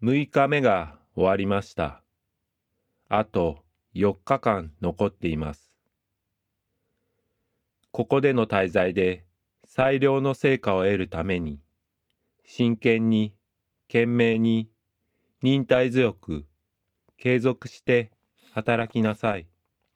6日目が終わりました。あと4日間残っています。ここでの滞在で最良の成果を得るために、真剣に、懸命に、忍耐強く、継続して働きなさい。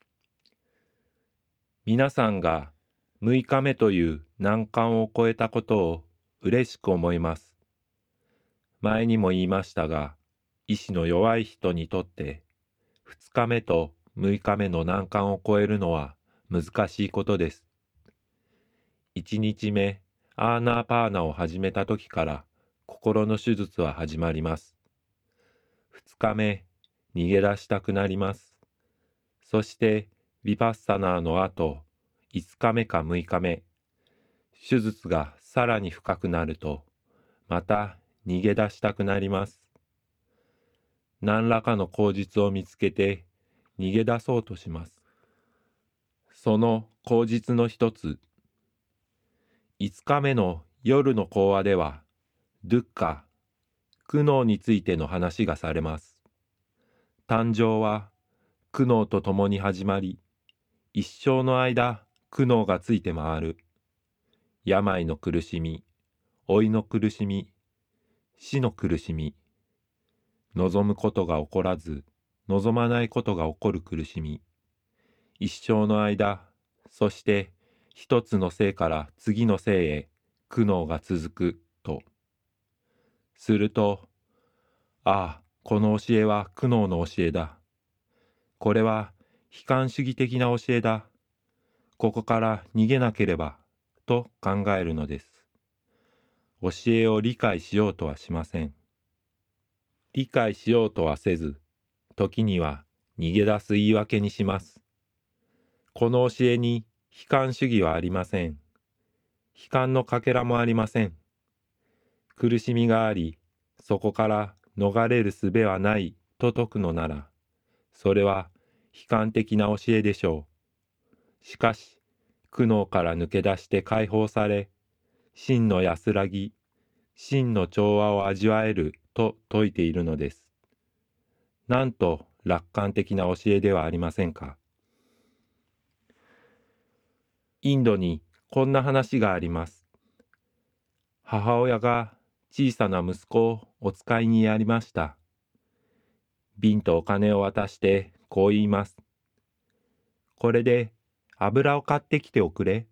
皆さんが6日目という難関を超えたことを嬉しく思います。前にも言いましたが、意志の弱い人にとって2日目と6日目の難関を超えるのは難しいことです。1日目、アーナーパーナを始めた時から心の手術は始まります。2日目、逃げ出したくなります。そしてヴィパッサナーの後、5日目か6日目、手術がさらに深くなると、また逃げ出したくなります。何らかの口実を見つけて逃げ出そうとします。その口実の一つ、5日目の夜の講話では、ドゥッカ、苦悩についての話がされます。誕生は苦悩と共に始まり、一生の間苦悩がついて回る。病の苦しみ、老いの苦しみ、死の苦しみ、望むことが起こらず、望まないことが起こる苦しみ、一生の間、そして一つの生から次の生へ苦悩が続くと。すると、ああ、この教えは苦悩の教えだ。これは悲観主義的な教えだ。ここから逃げなければ、と考えるのです。教えを理解しようとはしません。理解しようとはせず、時には逃げ出す言い訳にします。この教えに悲観主義はありません。悲観のかけらもありません。苦しみがあり、そこから逃れる術はないと説くのなら、それは悲観的な教えでしょう。しかし、苦悩から抜け出して解放され、真の安らぎ、真の調和を味わえると説いているのです。なんと楽観的な教えではありませんか。インドにこんな話があります。母親が小さな息子をお使いにやりました。瓶とお金を渡してこう言います。これで油を買ってきておくれ。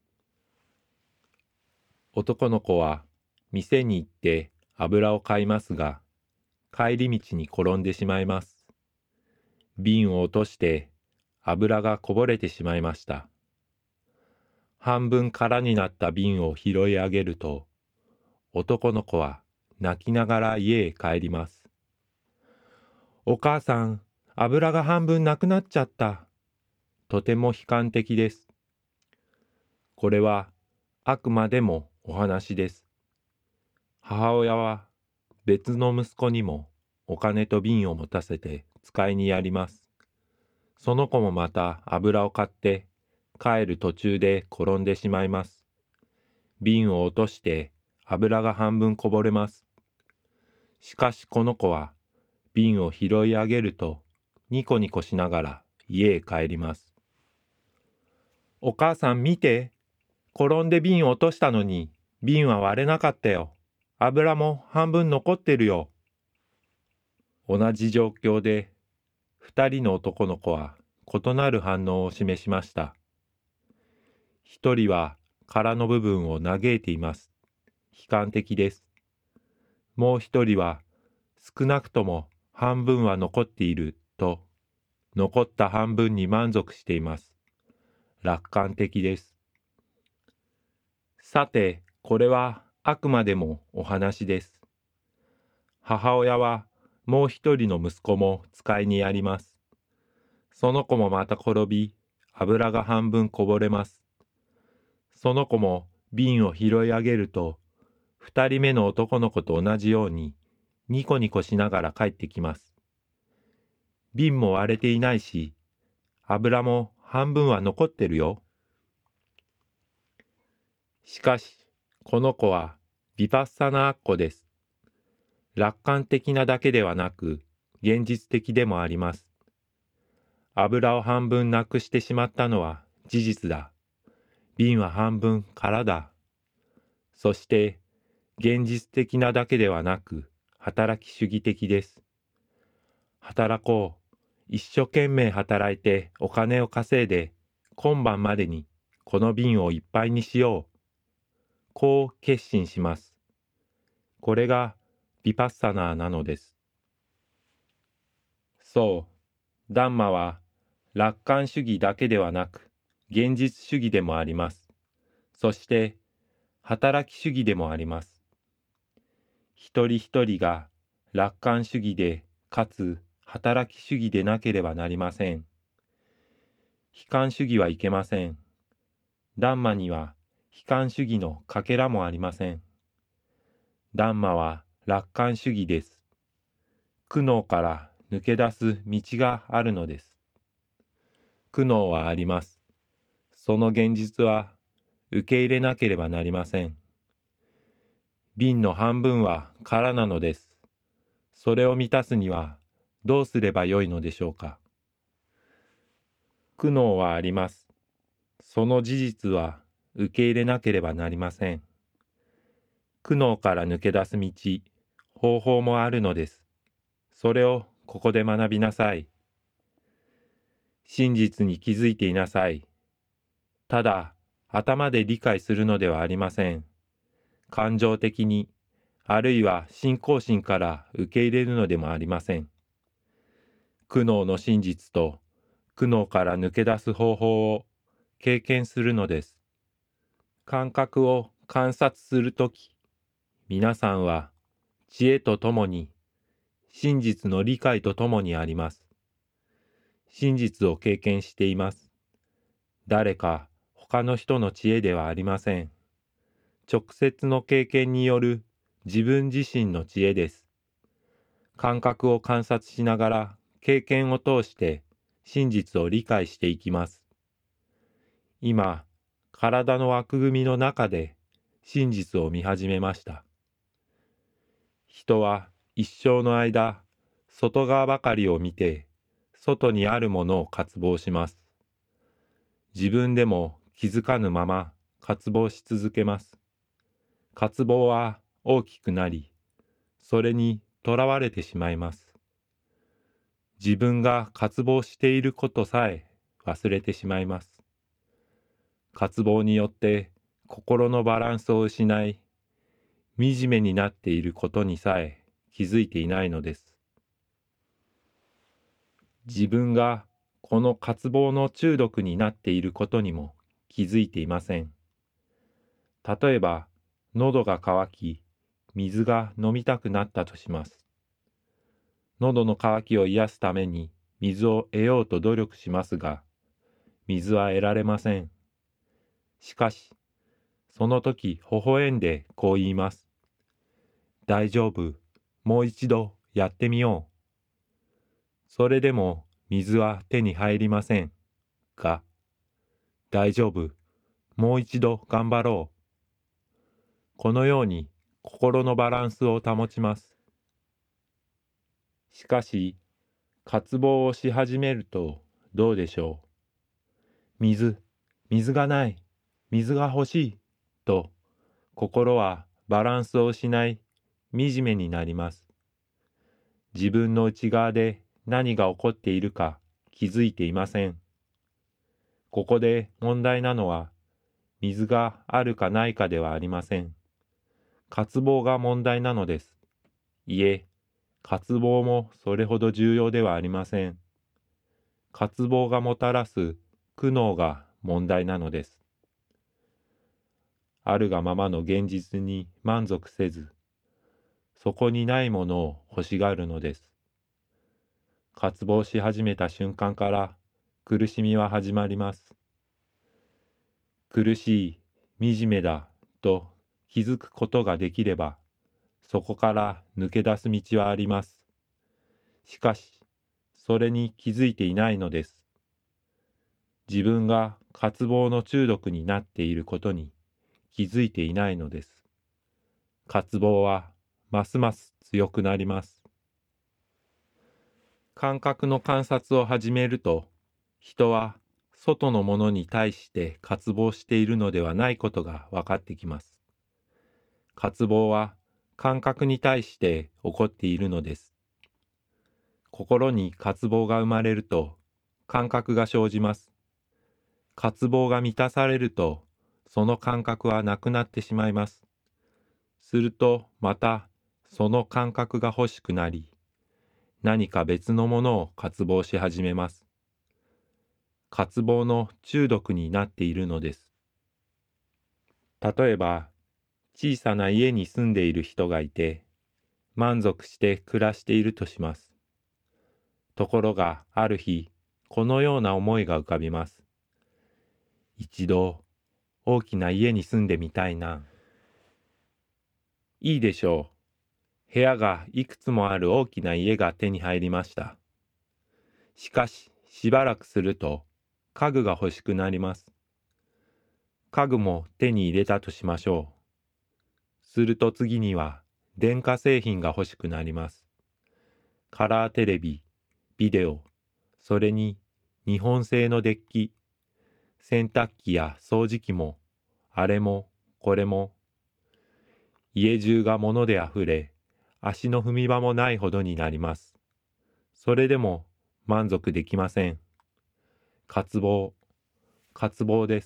男の子は店に行って油を買いますが、帰り道に転んでしまいます。瓶を落として油がこぼれてしまいました。半分空になった瓶を拾い上げると、男の子は泣きながら家へ帰ります。お母さん、油が半分なくなっちゃった。とても悲観的です。これはあくまでもお話です。母親は別の息子にもお金と瓶を持たせて使いにやります。その子もまた油を買って帰る途中で転んでしまいます。瓶を落として油が半分こぼれます。しかしこの子は瓶を拾い上げるとニコニコしながら家へ帰ります。お母さん見て、転んで瓶を落としたのに瓶は割れなかったよ。油も半分残ってるよ。同じ状況で二人の男の子は異なる反応を示しました。一人は殻の部分を嘆いています。悲観的です。もう一人は少なくとも半分は残っていると、残った半分に満足しています。楽観的です。さて、これはあくまでもお話です。母親はもう一人の息子も使いにやります。その子もまた転び、油が半分こぼれます。その子も瓶を拾い上げると、二人目の男の子と同じように、ニコニコしながら帰ってきます。瓶も割れていないし、油も半分は残ってるよ。しかし、この子はヴィパッサナーっ子です。 楽観的なだけではなく、現実的でもあります。油を半分なくしてしまったのは事実だ。瓶は半分空だ。そして、現実的なだけではなく、働き主義的です。働こう。一生懸命働いてお金を稼いで、今晩までにこの瓶をいっぱいにしよう。こう決心します。これがヴィパッサナーなのです。そう、ダンマは楽観主義だけではなく、現実主義でもあります。そして、働き主義でもあります。一人一人が楽観主義で、かつ働き主義でなければなりません。悲観主義はいけません。ダンマには悲観主義のかけらもありません。ダンマは楽観主義です。苦悩から抜け出す道があるのです。苦悩はあります。その現実は受け入れなければなりません。瓶の半分は空なのです。それを満たすにはどうすればよいのでしょうか。苦悩はあります。その事実は受け入れなければなりません。苦悩から抜け出す道、方法もあるのです。それをここで学びなさい。真実に気づいていなさい。ただ、頭で理解するのではありません。感情的に、あるいは信仰心から受け入れるのでもありません。苦悩の真実と苦悩から抜け出す方法を経験するのです。感覚を観察するとき、皆さんは知恵とともに、真実の理解とともにあります。真実を経験しています。誰か他の人の知恵ではありません。直接の経験による自分自身の知恵です。感覚を観察しながら経験を通して真実を理解していきます。今、体の枠組みの中で真実を見始めました。人は一生の間、外側ばかりを見て、外にあるものを渇望します。自分でも気づかぬまま渇望し続けます。渇望は大きくなり、それにとらわれてしまいます。自分が渇望していることさえ忘れてしまいます。渇望によって心のバランスを失い、惨めになっていることにさえ気づいていないのです。自分がこの渇望の中毒になっていることにも気づいていません。例えば、喉が渇き、水が飲みたくなったとします。喉の渇きを癒すために水を得ようと努力しますが、水は得られません。しかし、その時微笑んでこう言います。大丈夫、もう一度やってみよう。それでも水は手に入りませんが、大丈夫、もう一度頑張ろう。このように心のバランスを保ちます。しかし、渇望をし始めるとどうでしょう。水がない、水が欲しい、と心はバランスを失い、惨めになります。自分の内側で何が起こっているか気づいていません。ここで問題なのは、水があるかないかではありません。渇望が問題なのです。いえ、渇望もそれほど重要ではありません。渇望がもたらす苦悩が問題なのです。あるがままの現実に満足せず、そこにないものを欲しがるのです。渇望し始めた瞬間から苦しみは始まります。苦しい、惨めだと気づくことができれば、そこから抜け出す道はあります。しかし、それに気づいていないのです。自分が渇望の中毒になっていることに気づいていないのです。渇望はますます強くなります。感覚の観察を始めると、人は外のものに対して渇望しているのではないことが分かってきます。渇望は感覚に対して起こっているのです。心に渇望が生まれると感覚が生じます。渇望が満たされるとその感覚はなくなってしまいます。するとまたその感覚が欲しくなり、何か別のものを渇望し始めます。渇望の中毒になっているのです。例えば、小さな家に住んでいる人がいて、満足して暮らしているとします。ところがある日、このような思いが浮かびます。一度、大きな家に住んでみたいな。いいでしょう。部屋がいくつもある大きな家が手に入りました。しかし、しばらくすると、家具が欲しくなります。家具も手に入れたとしましょう。すると次には、電化製品が欲しくなります。カラーテレビ、ビデオ、それに日本製のデッキ、洗濯機や掃除機も、あれもこれも、家中が物であふれ、足の踏み場もないほどになります。それでも満足できません。渇望です。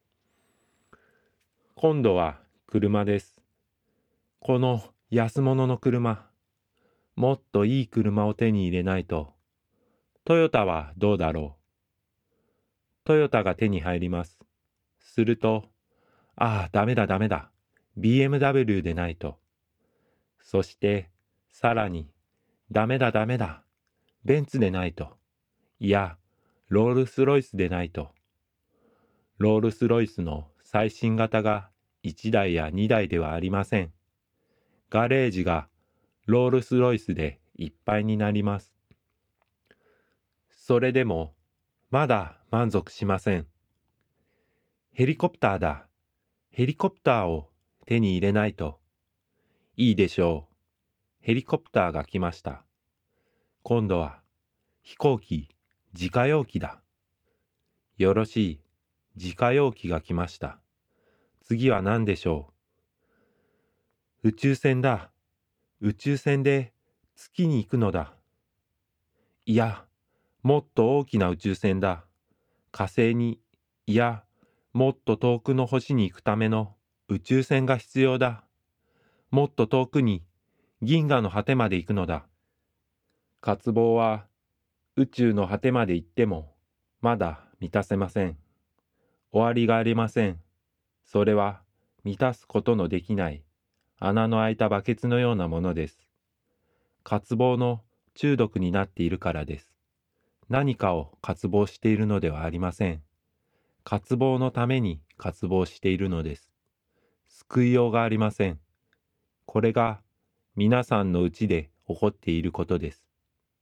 今度は車です。この安物の車、もっといい車を手に入れないと。トヨタはどうだろう。トヨタが手に入ります。すると、ダメだ。BMW でないと。そして、さらに、ダメだ。ベンツでないと。いや、ロールスロイスでないと。ロールスロイスの最新型が1台や2台ではありません。ガレージがロールスロイスでいっぱいになります。それでも、まだ満足しません。ヘリコプターだ。ヘリコプターを手に入れないと。いいでしょう。ヘリコプターが来ました。今度は飛行機、自家用機だ。よろしい。自家用機が来ました。次は何でしょう。宇宙船だ。宇宙船で月に行くのだ。いや、もっと大きな宇宙船だ。火星に、いや、もっと遠くの星に行くための宇宙船が必要だ。もっと遠くに銀河の果てまで行くのだ。渇望は宇宙の果てまで行ってもまだ満たせません。終わりがありません。それは満たすことのできない穴の開いたバケツのようなものです。渇望の中毒になっているからです。何かを渇望しているのではありません。渇望のために渇望しているのです。救いようがありません。これが皆さんのうちで起こっていることです。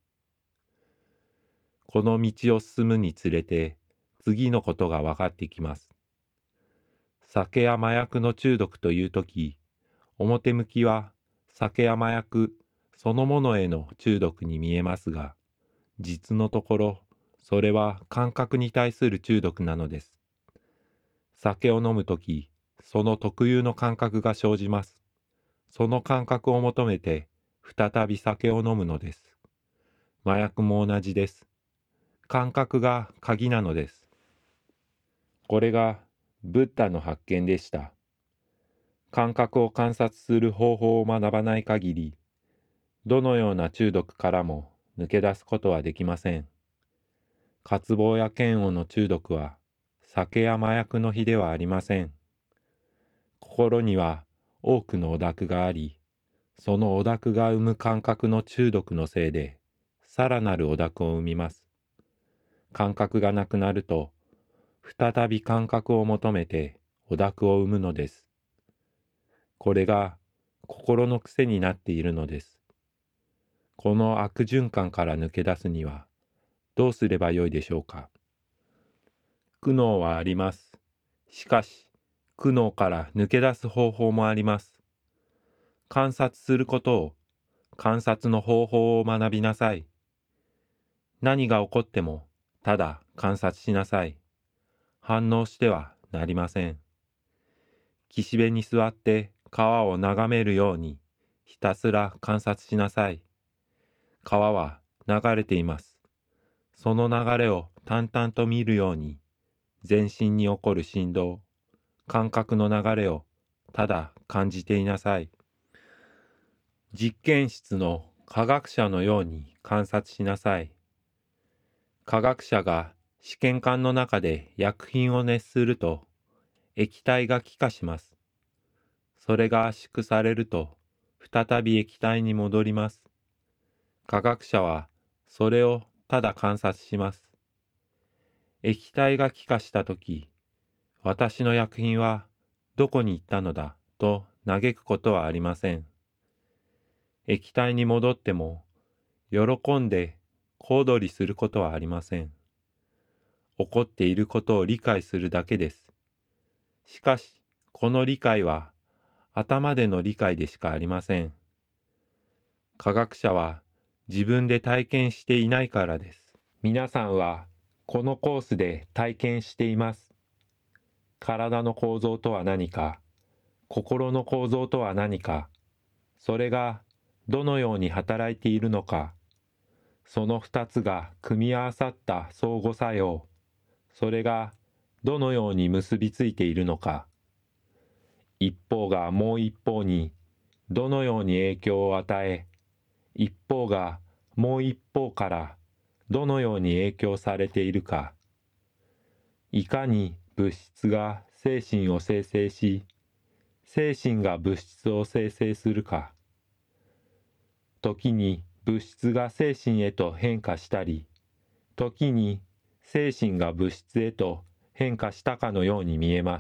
この道を進むにつれて次のことが分かってきます。酒や麻薬の中毒というとき、表向きは酒や麻薬そのものへの中毒に見えますが、実のところそれは感覚に対する中毒なのです。酒を飲むとき、その特有の感覚が生じます。その感覚を求めて再び酒を飲むのです。麻薬も同じです。感覚が鍵なのです。これがブッダの発見でした。感覚を観察する方法を学ばない限り、どのような中毒からも抜け出すことはできません。渇望や嫌悪の中毒は酒や麻薬の比ではありません。心には多くのお濁があり、そのお濁が生む感覚の中毒のせいで、さらなるお濁を生みます。感覚がなくなると、再び感覚を求めてお濁を生むのです。これが心の癖になっているのです。この悪循環から抜け出すにはどうすればよいでしょうか。苦悩はあります。しかし、苦悩から抜け出す方法もあります。 観察することを、観察の方法を学びなさい。何が起こっても、ただ観察しなさい。反応してはなりません。岸辺に座って川を眺めるように、ひたすら観察しなさい。川は流れています。その流れを淡々と見るように、全身に起こる振動、感覚の流れをただ感じていなさい。実験室の科学者のように観察しなさい。科学者が試験管の中で薬品を熱すると、液体が気化します。それが圧縮されると、再び液体に戻ります。科学者はそれをただ観察します。液体が気化したとき、私の薬品はどこに行ったのだと嘆くことはありません。液体に戻っても、喜んで小躍りすることはありません。起こっていることを理解するだけです。しかし、この理解は頭での理解でしかありません。科学者は自分で体験していないからです。皆さんはこのコースで体験しています。体の構造とは何か、心の構造とは何か、それがどのように働いているのか、その二つが組み合わさった相互作用、それがどのように結びついているのか、一方がもう一方にどのように影響を与え、一方がもう一方からどのように影響されているか、いかに物質が精神を生成し、精神が物質を生成するか、時に物質が精神へと変化したり、時に精神が物質へと変化したかのように見えます。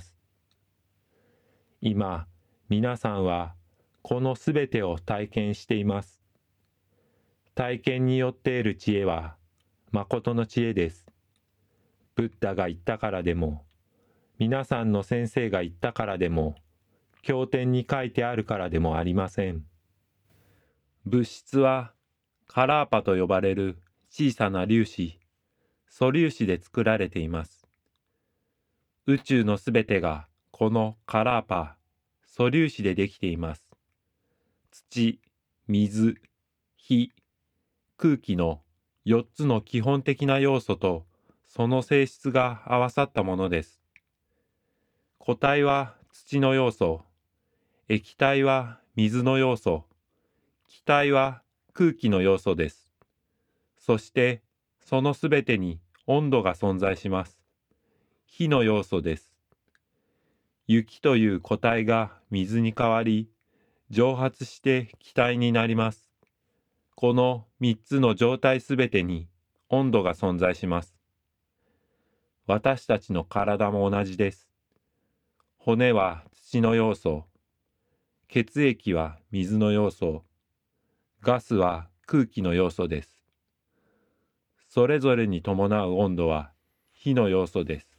今、皆さんはこのすべてを体験しています。体験によって得る知恵は、誠の知恵です。ブッダが言ったからでも、皆さんの先生が言ったからでも、経典に書いてあるからでもありません。物質はカラーパと呼ばれる小さな粒子、素粒子で作られています。宇宙のすべてがこのカラーパ、素粒子でできています。土、水、火、空気の4つの基本的な要素とその性質が合わさったものです。固体は土の要素、液体は水の要素、気体は空気の要素です。そしてそのすべてに温度が存在します。火の要素です。雪という固体が水に変わり、蒸発して気体になります。この3つの状態すべてに温度が存在します。私たちの体も同じです。骨は土の要素、血液は水の要素、ガスは空気の要素です。それぞれに伴う温度は火の要素です。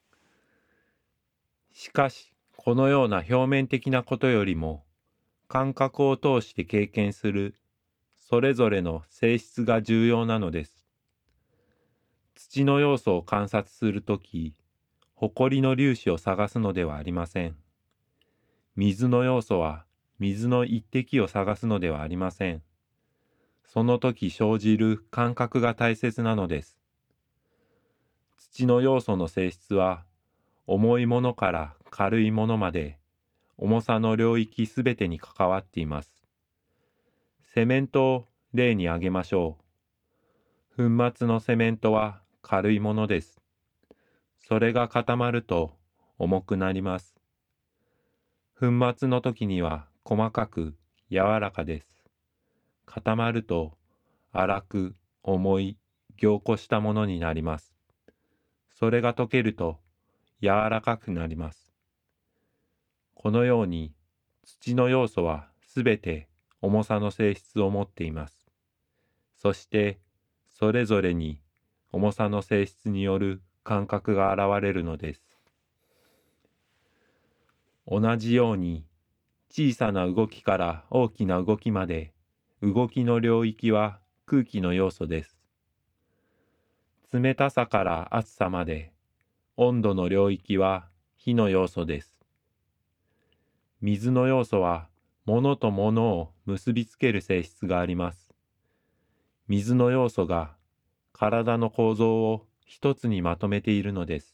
しかし、このような表面的なことよりも、感覚を通して経験するそれぞれの性質が重要なのです。土の要素を観察するとき、埃の粒子を探すのではありません。水の要素は水の一滴を探すのではありません。その時生じる感覚が大切なのです。土の要素の性質は、重いものから軽いものまで、重さの領域すべてに関わっています。セメントを例に挙げましょう。粉末のセメントは軽いものです。それが固まると重くなります。粉末の時には細かく柔らかです。固まると粗く重い凝固したものになります。それが溶けると柔らかくなります。このように土の要素はすべて重さの性質を持っています。そしてそれぞれに重さの性質による感覚が現れるのです。同じように小さな動きから大きな動きまで、動きの領域は空気の要素です。冷たさから熱さまで、温度の領域は火の要素です。水の要素は物と物を結びつける性質があります。水の要素が体の構造を一つにまとめているのです。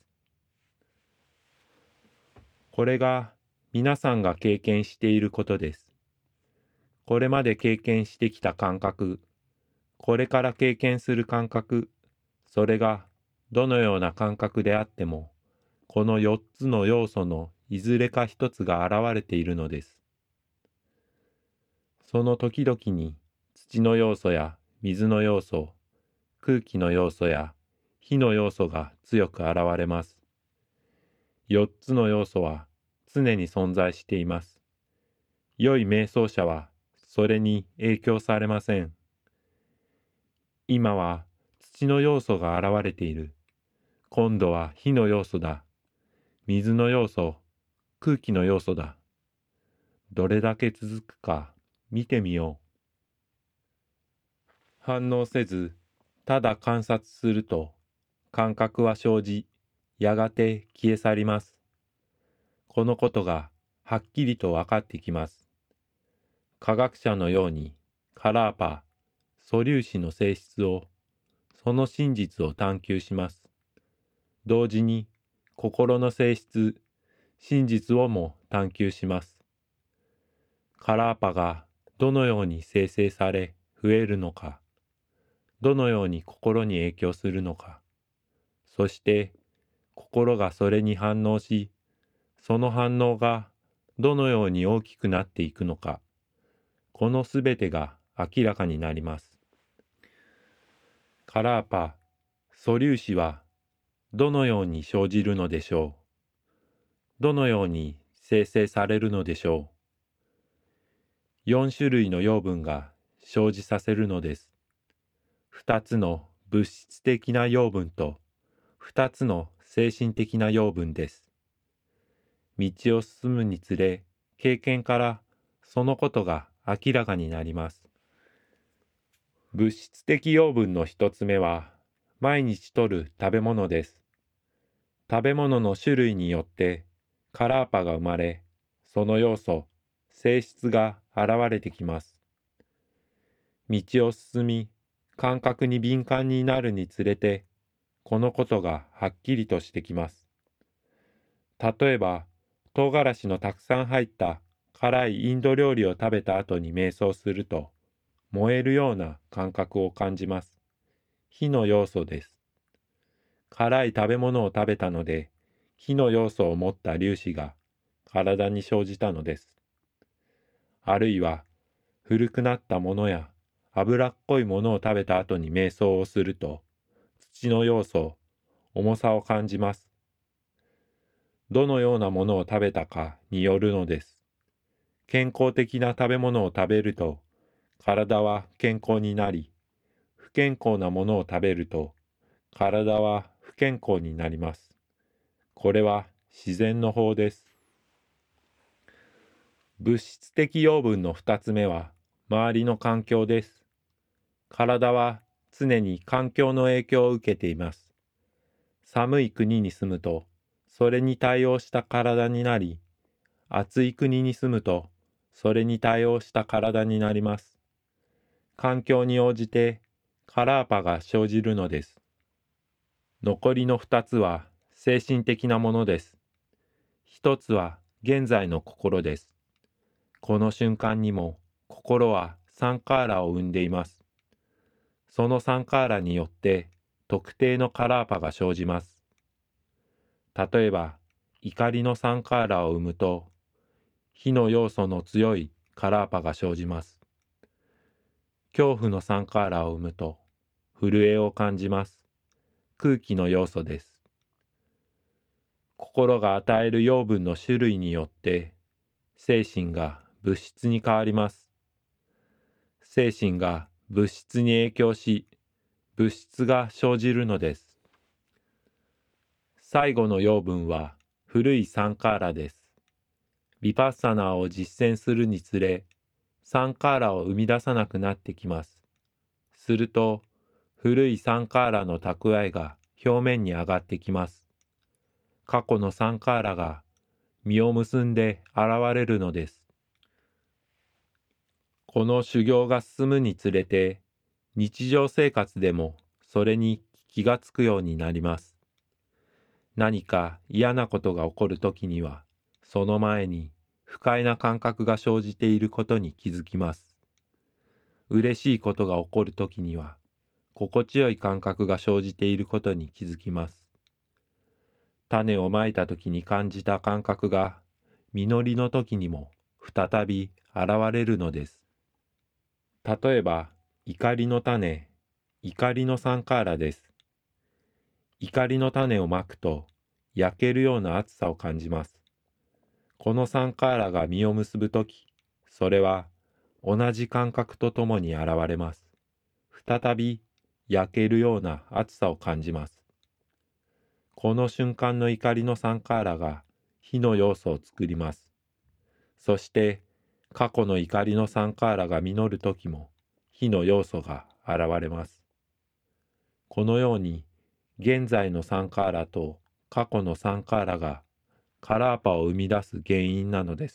これが皆さんが経験していることです。これまで経験してきた感覚、これから経験する感覚、それがどのような感覚であっても、この4つの要素のいずれか一つが現れているのです。その時々に土の要素や水の要素、空気の要素や火の要素が強く現れます。4つの要素は常に存在しています。良い瞑想者はそれに影響されません。今は土の要素が現れている。今度は火の要素だ。水の要素、空気の要素だ。どれだけ続くか見てみよう。反応せず、ただ観察すると、感覚は生じ、やがて消え去ります。このことがはっきりと分かってきます。科学者のように、カラーパ、素粒子の性質を、その真実を探求します。同時に、心の性質、真実をも探求します。カラーパがどのように生成され増えるのか、どのように心に影響するのか、そして心がそれに反応し、その反応がどのように大きくなっていくのか、このすべてが明らかになります。カラーパ、素粒子はどのように生じるのでしょう。どのように生成されるのでしょう。4種類の養分が生じさせるのです。2つの物質的な養分と2つの精神的な養分です。道を進むにつれ、経験からそのことが明らかになります。物質的養分の1つ目は、毎日摂る食べ物です。食べ物の種類によってカラーパが生まれ、その要素、性質が現れてきます。道を進み、感覚に敏感になるにつれて、このことがはっきりとしてきます。例えば、唐辛子のたくさん入った辛いインド料理を食べた後に瞑想すると、燃えるような感覚を感じます。火の要素です。辛い食べ物を食べたので、火の要素を持った粒子が体に生じたのです。あるいは、古くなったものや脂っこいものを食べた後に瞑想をすると、土の要素、重さを感じます。どのようなものを食べたかによるのです。健康的な食べ物を食べると、体は健康になり、不健康なものを食べると、体は不健康になります。これは自然の法です。物質的養分の2つ目は、周りの環境です。体は常に環境の影響を受けています。寒い国に住むと、それに対応した体になり、暑い国に住むと、それに対応した体になります。環境に応じてカラーパが生じるのです。残りの2つは精神的なものです。1つは現在の心です。この瞬間にも心はサンカーラを生んでいます。そのサンカーラによって特定のカラーパが生じます。例えば、怒りのサンカーラを生むと、火の要素の強いカラーパが生じます。恐怖のサンカーラを生むと、震えを感じます。空気の要素です。心が与える養分の種類によって、精神が物質に変わります。精神が物質に影響し、物質が生じるのです。最後の養分は古いサンカーラです。 ヴィパッサナーを実践するにつれ、サンカーラを生み出さなくなってきます。すると、古いサンカーラの蓄えが表面に上がってきます。過去のサンカーラが実を結んで現れるのです。この修行が進むにつれて、日常生活でもそれに気がつくようになります。何か嫌なことが起こるときには、その前に不快な感覚が生じていることに気づきます。嬉しいことが起こるときには、心地よい感覚が生じていることに気づきます。種をまいたときに感じた感覚が、実りのときにも再び現れるのです。例えば、怒りの種、怒りのサンカーラです。怒りの種をまくと、焼けるような熱さを感じます。このサンカーラが実を結ぶとき、それは同じ感覚とともに現れます。再び焼けるような熱さを感じます。この瞬間の怒りのサンカーラが火の要素を作ります。そして過去の怒りのサンカーラが実るときも火の要素が現れます。このように現在のサンカーラと過去のサンカーラがカラーパを生み出す原因なのです。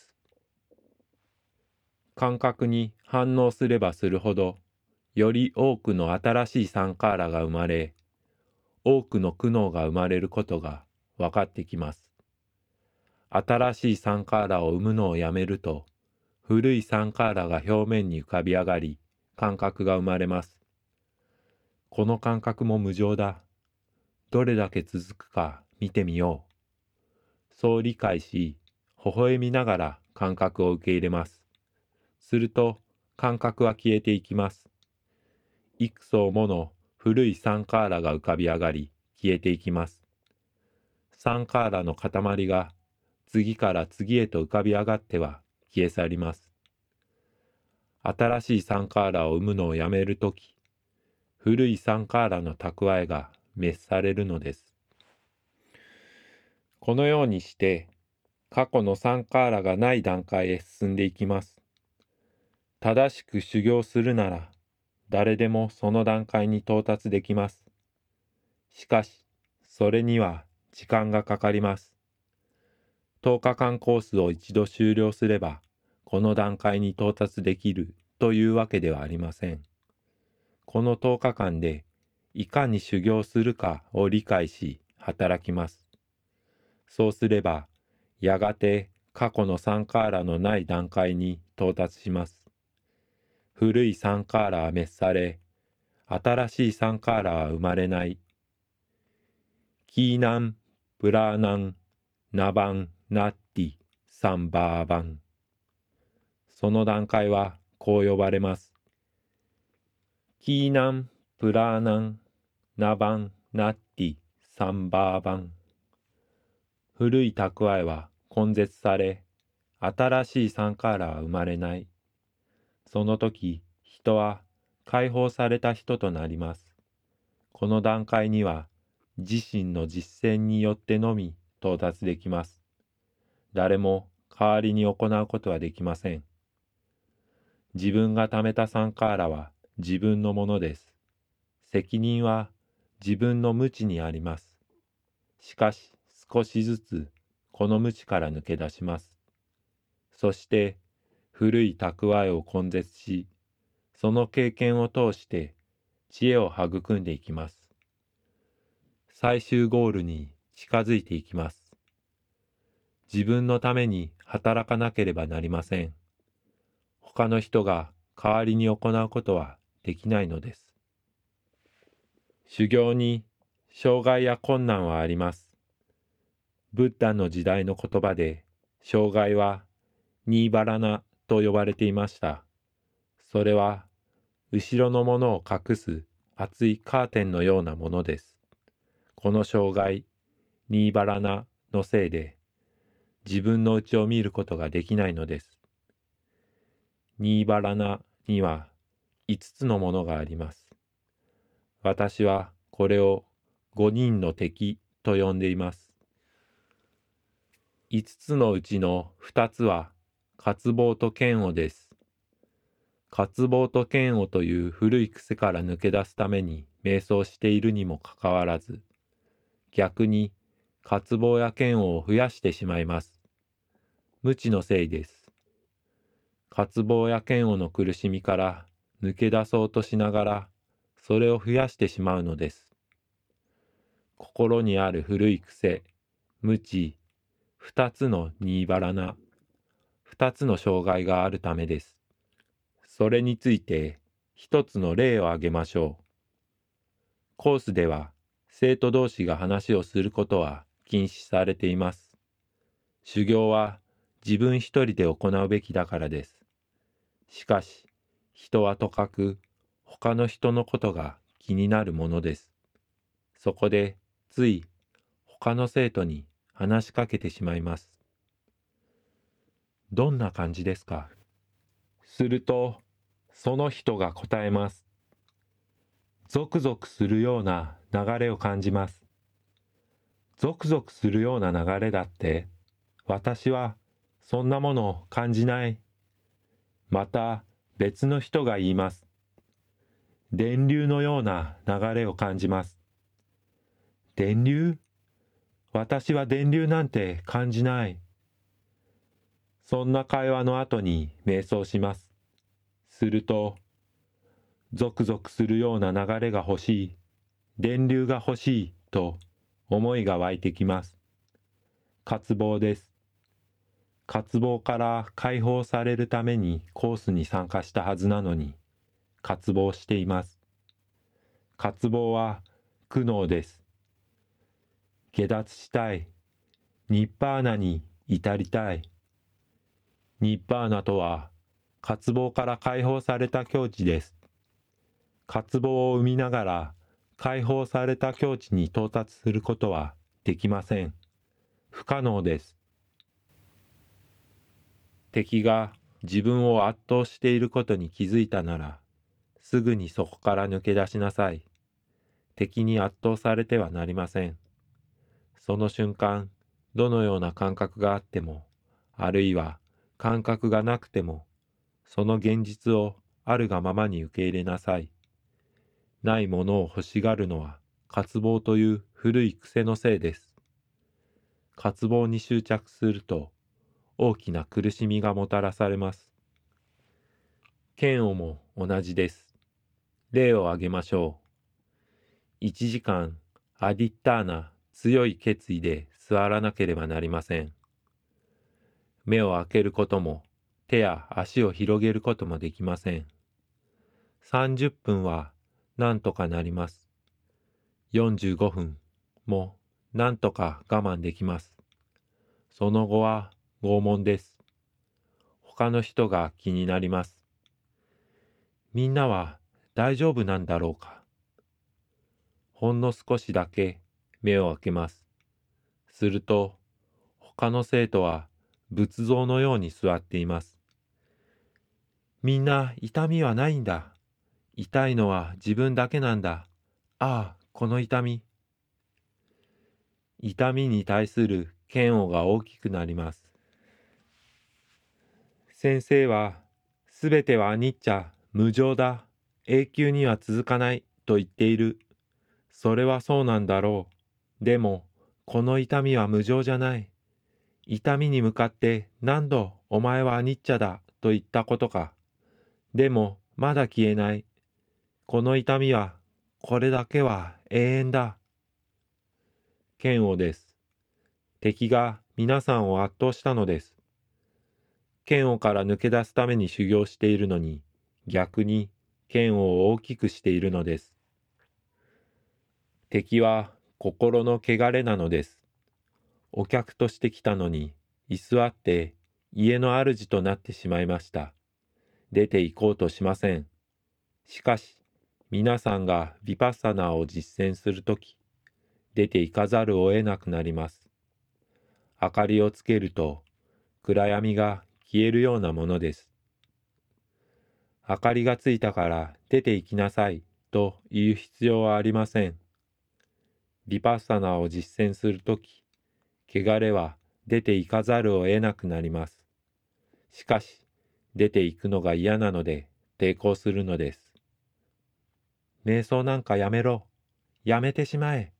感覚に反応すればするほど、より多くの新しいサンカーラが生まれ、多くの苦悩が生まれることが分かってきます。新しいサンカーラを生むのをやめると、古いサンカーラが表面に浮かび上がり、感覚が生まれます。この感覚も無常だ。どれだけ続くか見てみよう。そう理解し、微笑みながら感覚を受け入れます。すると、感覚は消えていきます。幾層もの古いサンカーラが浮かび上がり、消えていきます。サンカーラの塊が次から次へと浮かび上がっては消え去ります。新しいサンカーラを生むのをやめるとき、古いサンカーラの蓄えが滅されるのです。このようにして、過去のサンカーラがない段階へ進んでいきます。正しく修行するなら、誰でもその段階に到達できます。しかし、それには時間がかかります。10日間コースを一度終了すれば、この段階に到達できるというわけではありません。この10日間で、いかに修行するかを理解し、働きます。そうすれば、やがて過去のサンカーラのない段階に到達します。古いサンカーラは滅され、新しいサンカーラは生まれない。キーナン、プラーナン、ナバン、ナッティ、サンバーバン。その段階はこう呼ばれます。キーナン、プラーナン、ナバン、ナッティ、サンバーバン。古い蓄えは根絶され、新しいサンカーラは生まれない。その時、人は解放された人となります。この段階には、自身の実践によってのみ到達できます。誰も代わりに行うことはできません。自分が貯めたサンカーラは自分のものです。責任は自分の無知にあります。しかし少しずつこの無知から抜け出します。そして古い蓄えを根絶し、その経験を通して知恵を育んでいきます。最終ゴールに近づいていきます。自分のために働かなければなりません。他の人が代わりに行うことはできないのです。修行に障害や困難はあります。ブッダの時代の言葉で、障害はニーバラナと呼ばれていました。それは、後ろのものを隠す厚いカーテンのようなものです。この障害、ニーバラナのせいで、自分の内を見ることができないのです。ニーバラナには5つのものがあります。私はこれを5人の敵と呼んでいます。 5つのうちの2つは渇望と嫌悪です。渇望と嫌悪という古い癖から抜け出すために瞑想しているにもかかわらず、逆に渇望や嫌悪を増やしてしまいます。無知のせいです。渇望や嫌悪の苦しみから抜け出そうとしながら、それを増やしてしまうのです。心にある古い癖、無知、二つのニーバラナ、二つの障害があるためです。それについて一つの例を挙げましょう。コースでは生徒同士が話をすることは禁止されています。修行は自分一人で行うべきだからです。しかし、人はとかく他の人のことが気になるものです。そこでつい他の生徒に話しかけてしまいます。どんな感じですか？すると、その人が答えます。ゾクゾクするような流れを感じます。ゾクゾクするような流れだって、私はそんなものを感じない。また別の人が言います。電流のような流れを感じます。電流？私は電流なんて感じない。そんな会話の後に瞑想します。すると、ゾクゾクするような流れが欲しい、電流が欲しいと思いが湧いてきます。渇望です。渇望から解放されるためにコースに参加したはずなのに、渇望しています。渇望は苦悩です。下脱したい。ニッパーナに至りたい。ニッパーナとは、渇望から解放された境地です。渇望を生みながら、解放された境地に到達することはできません。不可能です。敵が自分を圧倒していることに気づいたなら、すぐにそこから抜け出しなさい。敵に圧倒されてはなりません。その瞬間、どのような感覚があっても、あるいは感覚がなくても、その現実をあるがままに受け入れなさい。ないものを欲しがるのは渇望という古い癖のせいです。渇望に執着すると大きな苦しみがもたらされます。嫌悪も同じです。例を挙げましょう。1時間アディッターナ強い決意で座らなければなりません。目を開けることも手や足を広げることもできません。30分はなんとかなります。45分もなんとか我慢できます。その後は拷問です。他の人が気になります。みんなは大丈夫なんだろうか。ほんの少しだけ目を開けます。すると他の生徒は仏像のように座っています。みんな痛みはないんだ。痛いのは自分だけなんだ。ああ、この痛み。痛みに対する嫌悪が大きくなります。先生は、すべてはアニッチャ、無常だ。永久には続かないと言っている。それはそうなんだろう。でも、この痛みは無常じゃない。痛みに向かって何度お前はアニッチャだと言ったことか。でも、まだ消えない。この痛みは、これだけは永遠だ。嫌悪です。敵が皆さんを圧倒したのです。嫌悪から抜け出すために修行しているのに、逆に嫌悪を大きくしているのです。敵は心の汚れなのです。お客として来たのに、居座って家の主となってしまいました。出て行こうとしません。しかし、皆さんがヴィパッサナーを実践するとき、出て行かざるを得なくなります。明かりをつけると、暗闇が消えるようなものです。明かりがついたから出て行きなさいと言う必要はありません。ヴィパッサナーを実践するとき、汚れは出て行かざるを得なくなります。しかし、出て行くのが嫌なので抵抗するのです。瞑想なんかやめろ。やめてしまえ。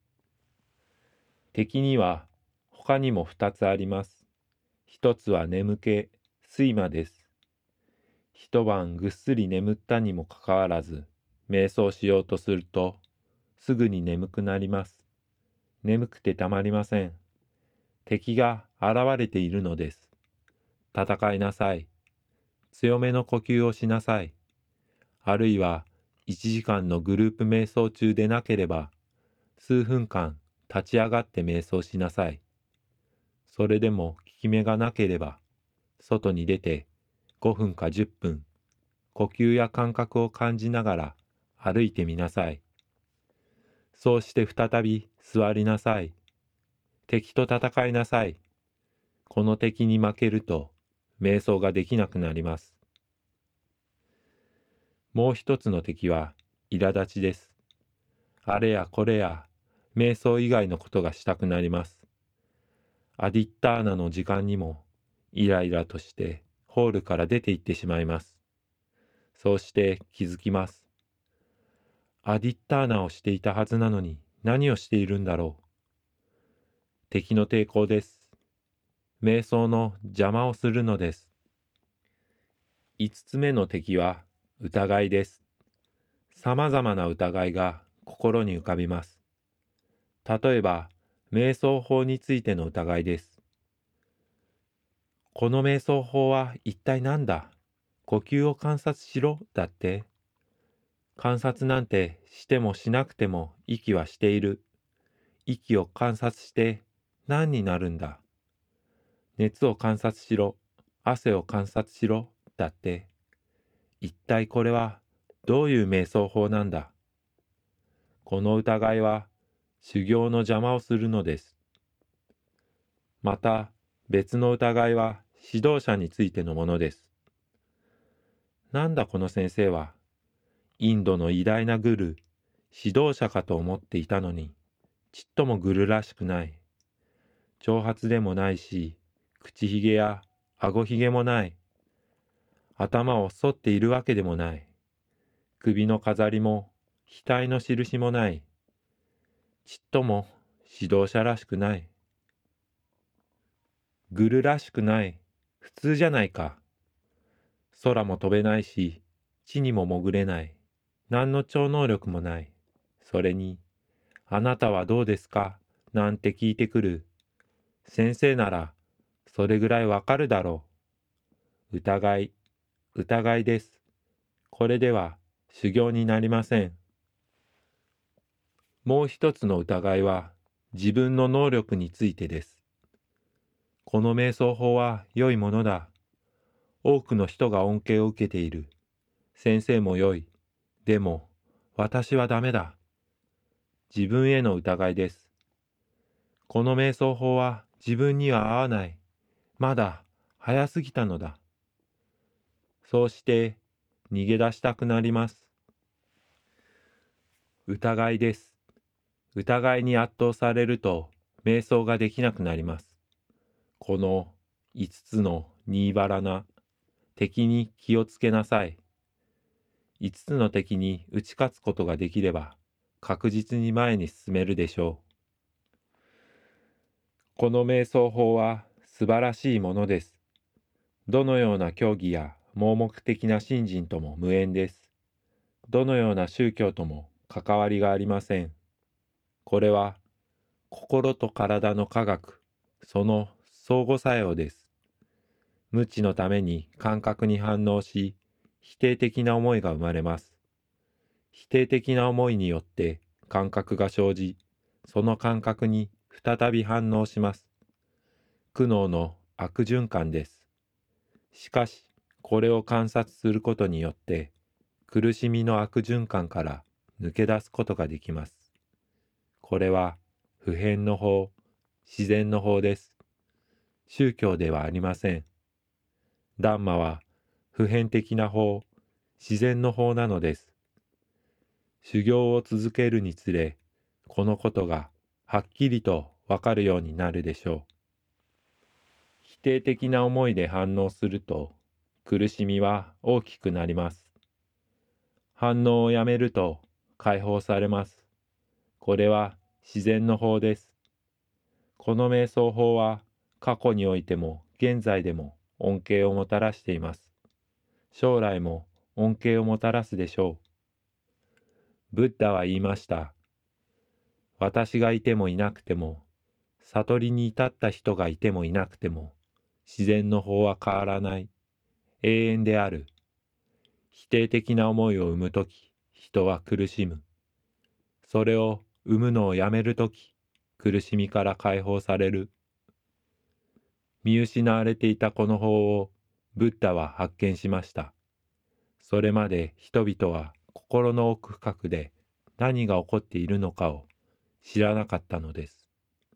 敵には他にも2つあります。一つは眠気、睡魔です。一晩ぐっすり眠ったにもかかわらず、瞑想しようとすると、すぐに眠くなります。眠くてたまりません。敵が現れているのです。戦いなさい。強めの呼吸をしなさい。あるいは1時間のグループ瞑想中でなければ、数分間立ち上がって瞑想しなさい。それでも効き目がなければ、外に出て5分か10分、呼吸や感覚を感じながら歩いてみなさい。そうして再び座りなさい。敵と戦いなさい。この敵に負けると、瞑想ができなくなります。もう一つの敵は、苛立ちです。あれやこれや、瞑想以外のことがしたくなります。アディッターナの時間にも、イライラとしてホールから出て行ってしまいます。そうして気づきます。アディッターナをしていたはずなのに何をしているんだろう。敵の抵抗です。瞑想の邪魔をするのです。5つ目の敵は疑いです。さまざまな疑いが心に浮かびます。例えば、瞑想法についての疑いです。この瞑想法は一体何だ？呼吸を観察しろだって。観察なんてしてもしなくても息はしている。息を観察して何になるんだ？熱を観察しろ、汗を観察しろだって。一体これはどういう瞑想法なんだ？この疑いは修行の邪魔をするのです。また別の疑いは指導者についてのものです。なんだこの先生は、インドの偉大なグル、指導者かと思っていたのに、ちっともグルらしくない。長髪でもないし、口ひげや顎ひげもない。頭を剃っているわけでもない。首の飾りも額の印もない。ちっとも指導者らしくない。グルらしくない。普通じゃないか。空も飛べないし、地にも潜れない。何の超能力もない。それに、あなたはどうですかなんて聞いてくる。先生なら、それぐらいわかるだろう。疑い、疑いです。これでは修行になりません。もう一つの疑いは、自分の能力についてです。この瞑想法は良いものだ。多くの人が恩恵を受けている。先生も良い。でも、私はダメだ。自分への疑いです。この瞑想法は自分には合わない。まだ早すぎたのだ。そうして逃げ出したくなります。疑いです。疑いに圧倒されると瞑想ができなくなります。この5つのニーバラナ、敵に気をつけなさい。5つの敵に打ち勝つことができれば確実に前に進めるでしょう。この瞑想法は素晴らしいものです。どのような教義や盲目的な信心とも無縁です。どのような宗教とも関わりがありません。これは心と体の科学、その相互作用です。無知のために感覚に反応し、否定的な思いが生まれます。否定的な思いによって感覚が生じ、その感覚に再び反応します。苦悩の悪循環です。しかし、これを観察することによって、苦しみの悪循環から抜け出すことができます。これは普遍の法、自然の法です。宗教ではありません。ダンマは普遍的な法、自然の法なのです。修行を続けるにつれ、このことがはっきりとわかるようになるでしょう。 定的な思いで反応すると、苦しみは大きくなります。反応をやめると解放されます。これは自然の法です。この瞑想法は過去においても現在でも恩恵をもたらしています。将来も恩恵をもたらすでしょう。ブッダは言いました。私がいてもいなくても、悟りに至った人がいてもいなくても、自然の法は変わらない。永遠である。否定的な思いを生むとき、人は苦しむ。それを生むのをやめるとき、苦しみから解放される。見失われていたこの法をブッダは発見しました。それまで人々は心の奥深くで何が起こっているのかを知らなかったのです。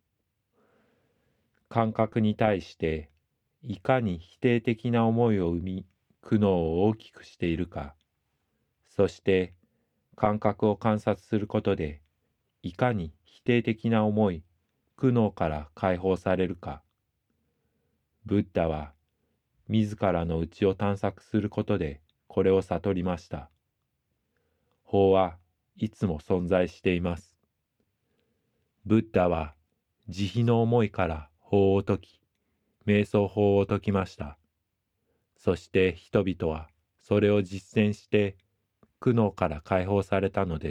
感覚に対していかに否定的な思いを生み、苦悩を大きくしているか、そして感覚を観察することでいかに否定的な思い、苦悩から解放されるか、ブッダは自らの内を探索することでこれを悟りました。法はいつも存在しています。ブッダは慈悲の思いから法を説き、瞑想法を説きました。そして人々はそれを実践して苦悩から解放されたのです。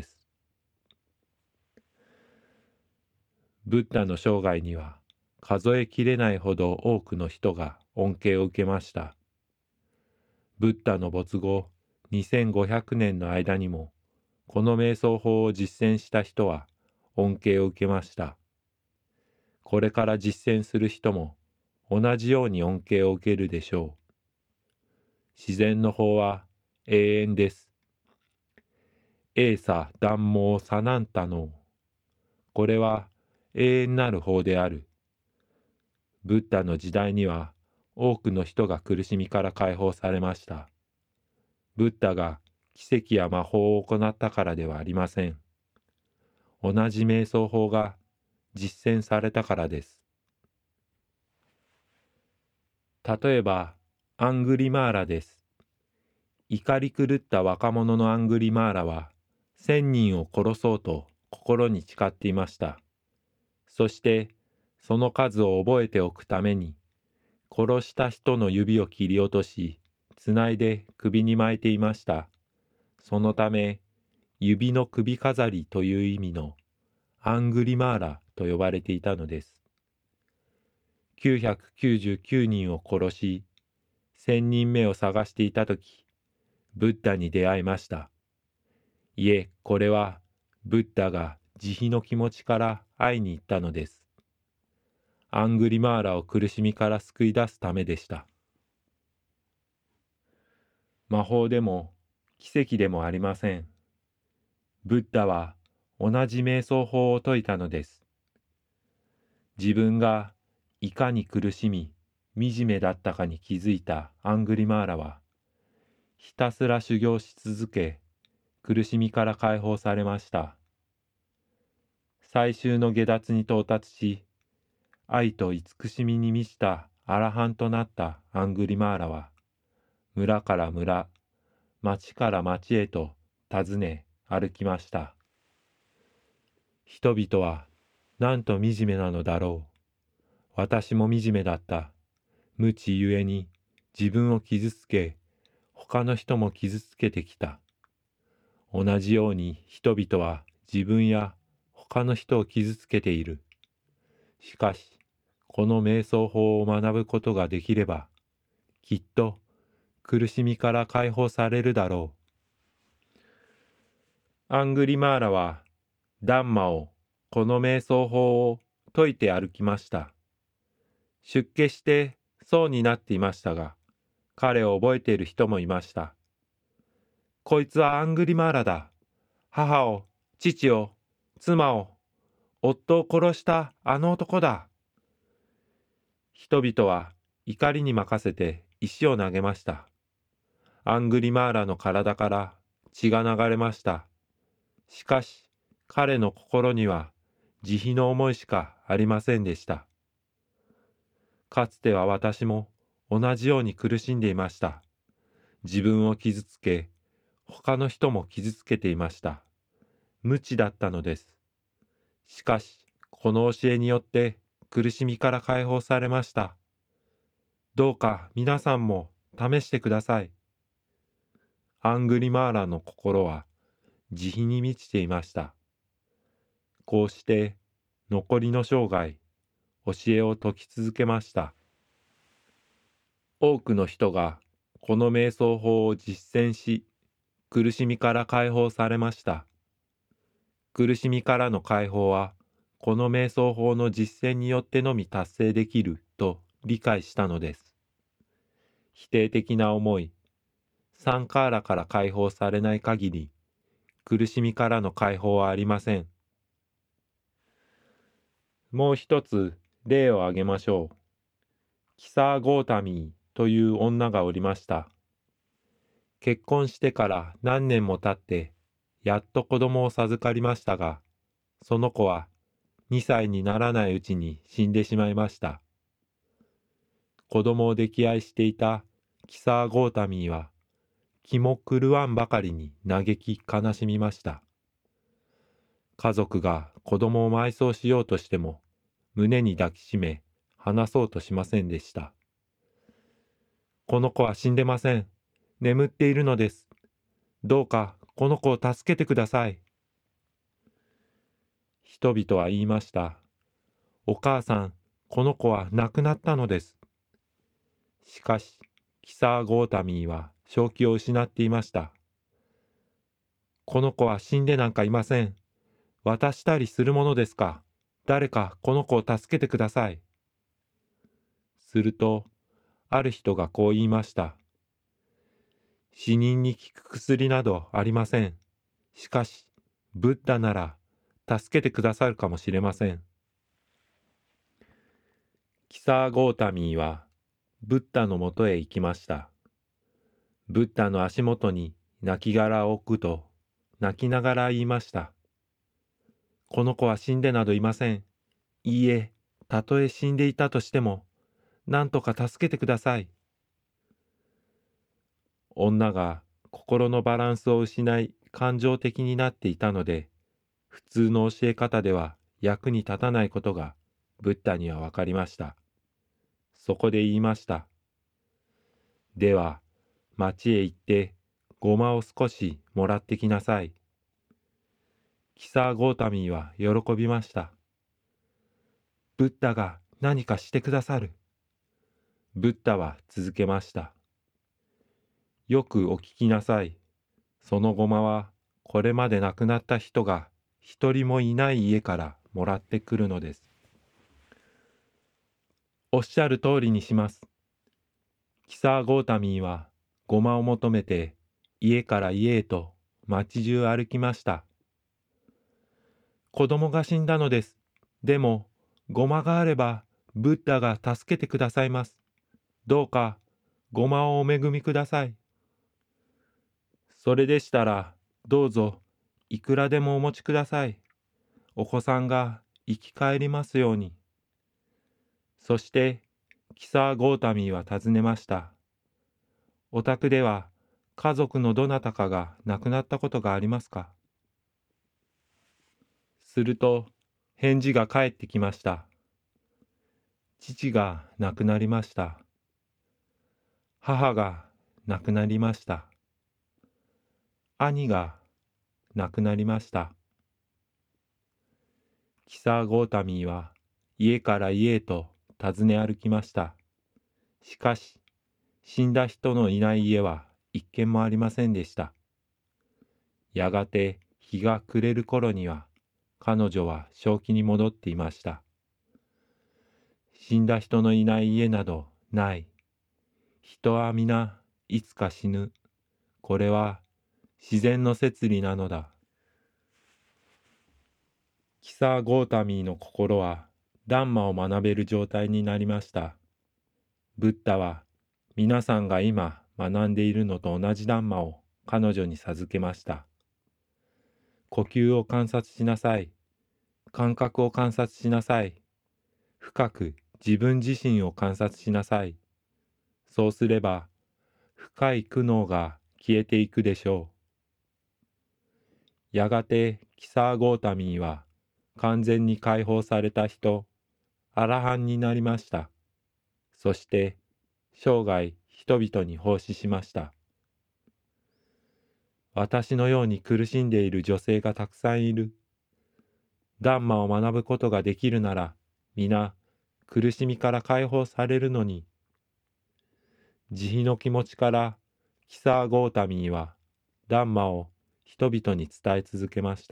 ブッダの生涯には数えきれないほど多くの人が恩恵を受けました。ブッダの没後2500年の間にもこの瞑想法を実践した人は恩恵を受けました。これから実践する人も同じように恩恵を受けるでしょう。自然の法は永遠です。エーサ・ダンモー・サナンタノー。これは永遠なる法である。ブッダの時代には多くの人が苦しみから解放されました。ブッダが奇跡や魔法を行ったからではありません。同じ瞑想法が実践されたからです。例えば、アングリマーラです。怒り狂った若者のアングリマーラは、1000人を殺そうと心に誓っていました。そして、その数を覚えておくために、殺した人の指を切り落とし、つないで首に巻いていました。そのため、指の首飾りという意味のアングリマーラと呼ばれていたのです。999人を殺し、1000人目を探していたとき、ブッダに出会いました。いえ、これはブッダが慈悲の気持ちから会いに行ったのです。アングリマーラを苦しみから救い出すためでした。魔法でも奇跡でもありません。ブッダは同じ瞑想法を説いたのです。自分がいかに苦しみ、惨めだったかに気づいたアングリマーラは、ひたすら修行し続け、苦しみから解放されました。最終の下脱に到達し、愛と慈しみに満ちたアラハンとなったアングリマーラは、村から村、町から町へと訪ね歩きました。人々はなんと惨めなのだろう。私も惨めだった。無知ゆえに自分を傷つけ、他の人も傷つけてきた。同じように人々は自分や他の人を傷つけている。しかし、この瞑想法を学ぶことができれば、きっと苦しみから解放されるだろう。アングリマーラはダンマを、この瞑想法を説いて歩きました。出家して僧になっていましたが、彼を覚えている人もいました。こいつはアングリマーラだ。母を、父を、妻を、夫を殺したあの男だ。人々は怒りに任せて石を投げました。アングリマーラの体から血が流れました。しかし彼の心には慈悲の思いしかありませんでした。 かつては私も同じように苦しんでいました。自分を傷つけ、他の人も傷つけていました。無知だったのです。しかし、この教えによって苦しみから解放されました。どうか皆さんも試してください。アングリマーラの心は慈悲に満ちていました。こうして残りの生涯、教えを説き続けました。多くの人がこの瞑想法を実践し、苦しみから解放されました。苦しみからの解放は、この瞑想法の実践によってのみ達成できると理解したのです。否定的な思い、サンカーラから解放されない限り、苦しみからの解放はありません。もう一つ例を挙げましょう。キサー・ゴータミーという女がおりました。結婚してから何年も経って、やっと子供を授かりましたが、その子は2歳にならないうちに死んでしまいました。子供を溺愛していたキサー・ゴータミーは、気も狂わんばかりに嘆き悲しみました。家族が子供を埋葬しようとしても、胸に抱きしめ、離そうとしませんでした。この子は死んでません。眠っているのです。どうかこの子を助けてください。人々は言いました。お母さん、この子は亡くなったのです。しかし、キサー・ゴータミーは正気を失っていました。この子は死んでなんかいません。渡したりするものですか。誰かこの子を助けてください。すると、ある人がこう言いました。死人に効く薬などありません。しかし、ブッダなら助けてくださるかもしれません。キサー・ゴータミーはブッダのもとへ行きました。ブッダの足元に亡骸を置くと泣きながら言いました。この子は死んでなどいません。いいえ、たとえ死んでいたとしても、なんとか助けてください。女が心のバランスを失い感情的になっていたので、普通の教え方では役に立たないことがブッダには分かりました。そこで言いました。では、町へ行ってごまを少しもらってきなさい。キサー・ゴータミーは喜びました。ブッダが何かしてくださる。ブッダは続けました。よくお聞きなさい。そのごまはこれまで亡くなった人が一人もいない家からもらってくるのです。おっしゃる通りにします。キサー・ゴータミーはごまを求めて家から家へと町中歩きました。子供が死んだのです。でもごまがあればブッダが助けてくださいます。どうかごまをお恵みください。それでしたらどうぞいくらでもお持ちください。お子さんが生き返りますように。そしてキサー・ゴータミーは尋ねました。お宅では家族のどなたかが亡くなったことがありますか。すると返事が返ってきました。父が亡くなりました。母が亡くなりました。兄が亡くなりました。キサー・ゴータミーは家から家へと訪ね歩きました。しかし、死んだ人のいない家は一軒もありませんでした。やがて日が暮れる頃には、彼女は正気に戻っていました。死んだ人のいない家などない。人は皆いつか死ぬ。これは自然の摂理なのだ。キサー・ゴータミーの心はダンマを学べる状態になりました。ブッダは皆さんが今学んでいるのと同じダンマを彼女に授けました。呼吸を観察しなさい。感覚を観察しなさい。深く自分自身を観察しなさい。そうすれば、深い苦悩が消えていくでしょう。やがてキサーゴータミーは完全に解放された人、アラハンになりました。そして生涯人々に奉仕しました。私のように苦しんでいる女性がたくさんいる。ダンマを学ぶことができるなら、皆苦しみから解放されるのに。慈悲の気持ちからキサーゴータミーはダンマを人々に伝え続けました。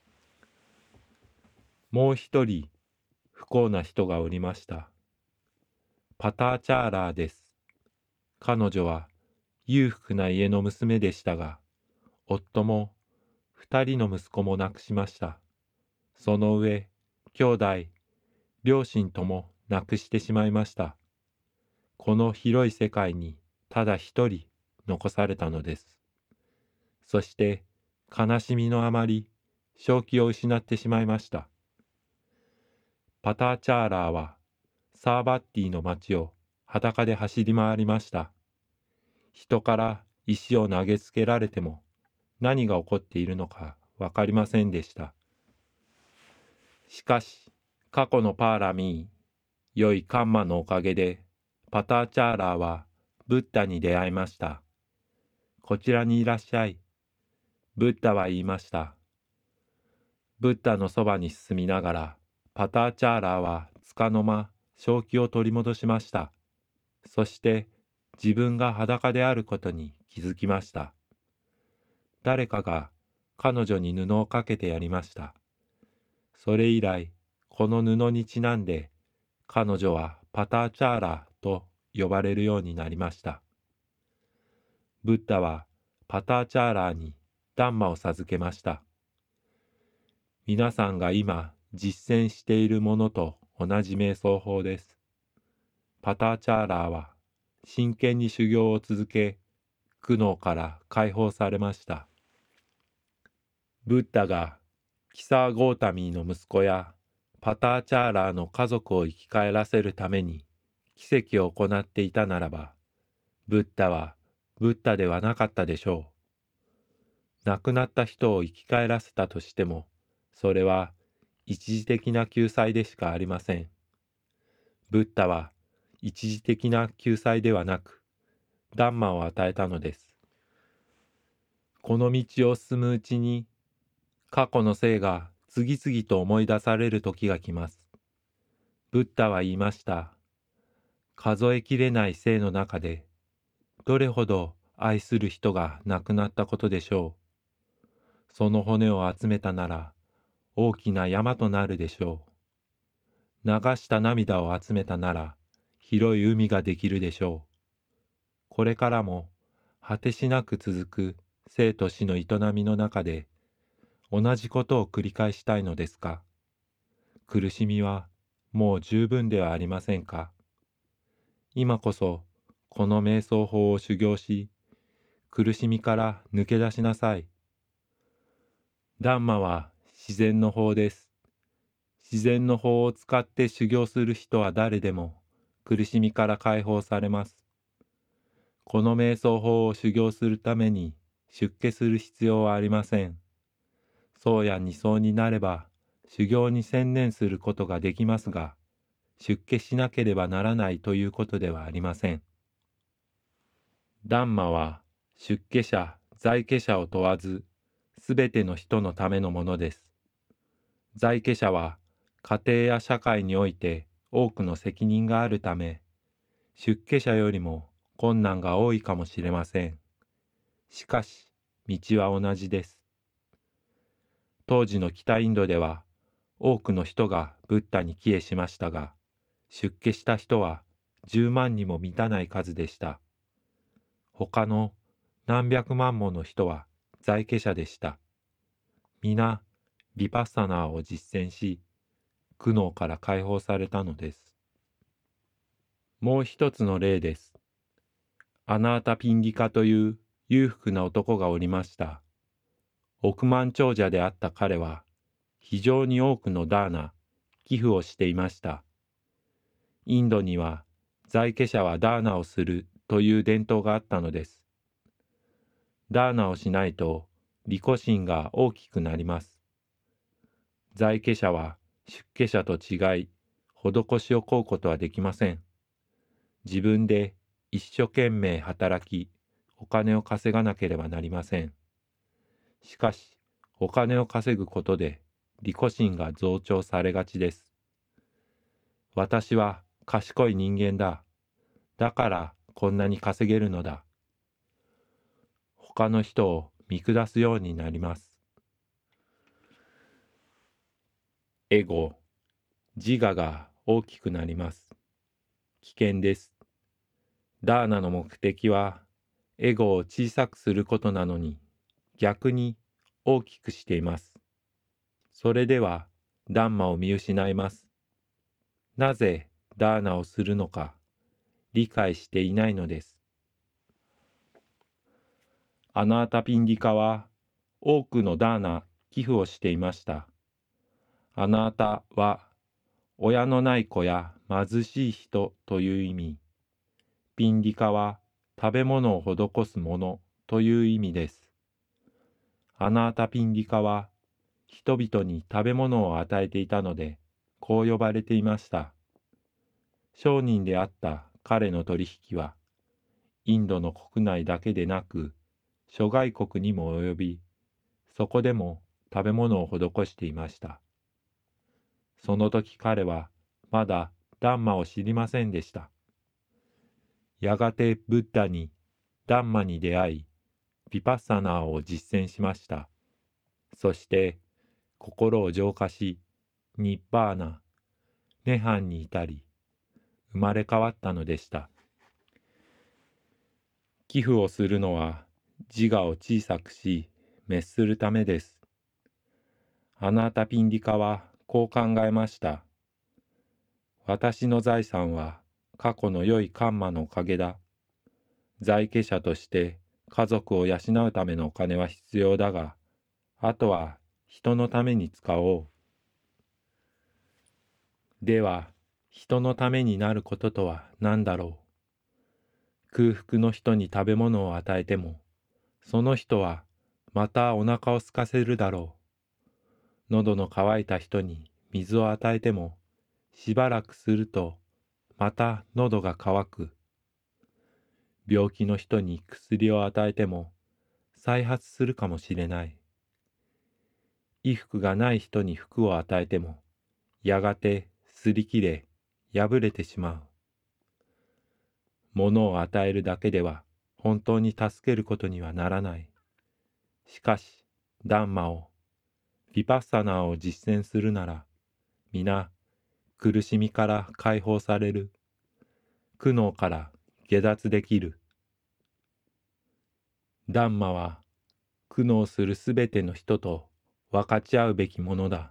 もう一人不幸な人がおりました。パターチャーラーです。彼女は裕福な家の娘でしたが、夫も二人の息子も亡くしました。その上、兄弟、両親とも亡くしてしまいました。この広い世界にただ一人残されたのです。そして悲しみのあまり正気を失ってしまいました。パターチャーラーはサーバッティの町を裸で走り回りました。人から石を投げつけられても何が起こっているのかわかりませんでした。しかし過去のパーラミー、良いカンマのおかげでパターチャーラーはブッダに出会いました。こちらにいらっしゃい。ブッダは言いました。ブッダのそばに進みながらパターチャーラーは束の間正気を取り戻しました。そして自分が裸であることに気づきました。誰かが彼女に布をかけてやりました。それ以来、この布にちなんで彼女はパターチャーラーと呼ばれるようになりました。ブッダはパターチャーラーにダンマを授けました。皆さんが今実践しているものと同じ瞑想法です。パターチャーラーは真剣に修行を続け、苦悩から解放されました。ブッダがキサーゴータミーの息子やパターチャーラーの家族を生き返らせるために奇跡を行っていたならば、ブッダはブッダではなかったでしょう。亡くなった人を生き返らせたとしても、それは一時的な救済でしかありません。ブッダは一時的な救済ではなく、ダンマを与えたのです。この道を進むうちに、過去の生が次々と思い出される時が来ます。ブッダは言いました。数えきれない生の中で、どれほど愛する人が亡くなったことでしょう。その骨を集めたなら、大きな山となるでしょう。流した涙を集めたなら、広い海ができるでしょう。これからも果てしなく続く生と死の営みの中で、同じことを繰り返したいのですか？苦しみはもう十分ではありませんか？今こそこの瞑想法を修行し、苦しみから抜け出しなさい。ダンマは自然の法です。自然の法を使って修行する人は誰でも苦しみから解放されます。この瞑想法を修行するために出家する必要はありません。僧や二僧になれば修行に専念することができますが、出家しなければならないということではありません。ダンマは出家者、在家者を問わず、すべての人のためのものです。在家者は家庭や社会において多くの責任があるため、出家者よりも困難が多いかもしれません。しかし、道は同じです。当時の北インドでは、多くの人がブッダに帰依しましたが、出家した人は10万にも満たない数でした。他の何百万もの人は在家者でした。皆、ヴィパッサナーを実践し、苦悩から解放されたのです。もう一つの例です。アナータ・ピンディカという裕福な男がおりました。億万長者であった彼は、非常に多くのダーナ、寄付をしていました。 インドには在家者はダーナをするという伝統があったのです。ダーナをしないと利己心が大きくなります。在家者は出家者と違い、施しを請うことはできません。自分で一生懸命働き、お金を稼がなければなりません。しかし、お金を稼ぐことで利己心が増長されがちです。私は賢い人間だ。だからこんなに稼げるのだ。他の人を見下すようになります。エゴ、自我が大きくなります。危険です。ダーナの目的はエゴを小さくすることなのに、逆に大きくしています。それではダンマを見失います。なぜダーナをするのか理解していないのです。アナータピンディカは多くのダーナ寄付をしていました。アナータは親のない子や貧しい人という意味。ピンディカは食べ物を施すものという意味です。アナータピンディカは人々に食べ物を与えていたので、こう呼ばれていました。商人であった彼の取引は、インドの国内だけでなく、諸外国にも及び、そこでも食べ物を施していました。その時彼はまだダンマを知りませんでした。やがてブッダにダンマに出会い、ヴィパッサナーを実践しました。そして心を浄化し、ニッバーナ、涅槃に至り、生まれ変わったのでした。寄付をするのは自我を小さくし、滅するためです。アナータピンディカはこう考えました。私の財産は過去の良いカンマのおかげだ。在家者として家族を養うためのお金は必要だが、あとは人のために使おう。では、人のためになることとは何だろう。空腹の人に食べ物を与えても、その人はまたお腹を空かせるだろう。喉の渇いた人に水を与えても、しばらくするとまた喉が渇く。病気の人に薬を与えても再発するかもしれない。衣服がない人に服を与えても、やがて擦り切れ、破れてしまう。物を与えるだけでは本当に助けることにはならない。しかし、ダンマを、ヴィパッサナーを実践するなら、皆、苦しみから解放される。苦悩から下脱できる。ダンマは、苦悩するすべての人と分かち合うべきものだ。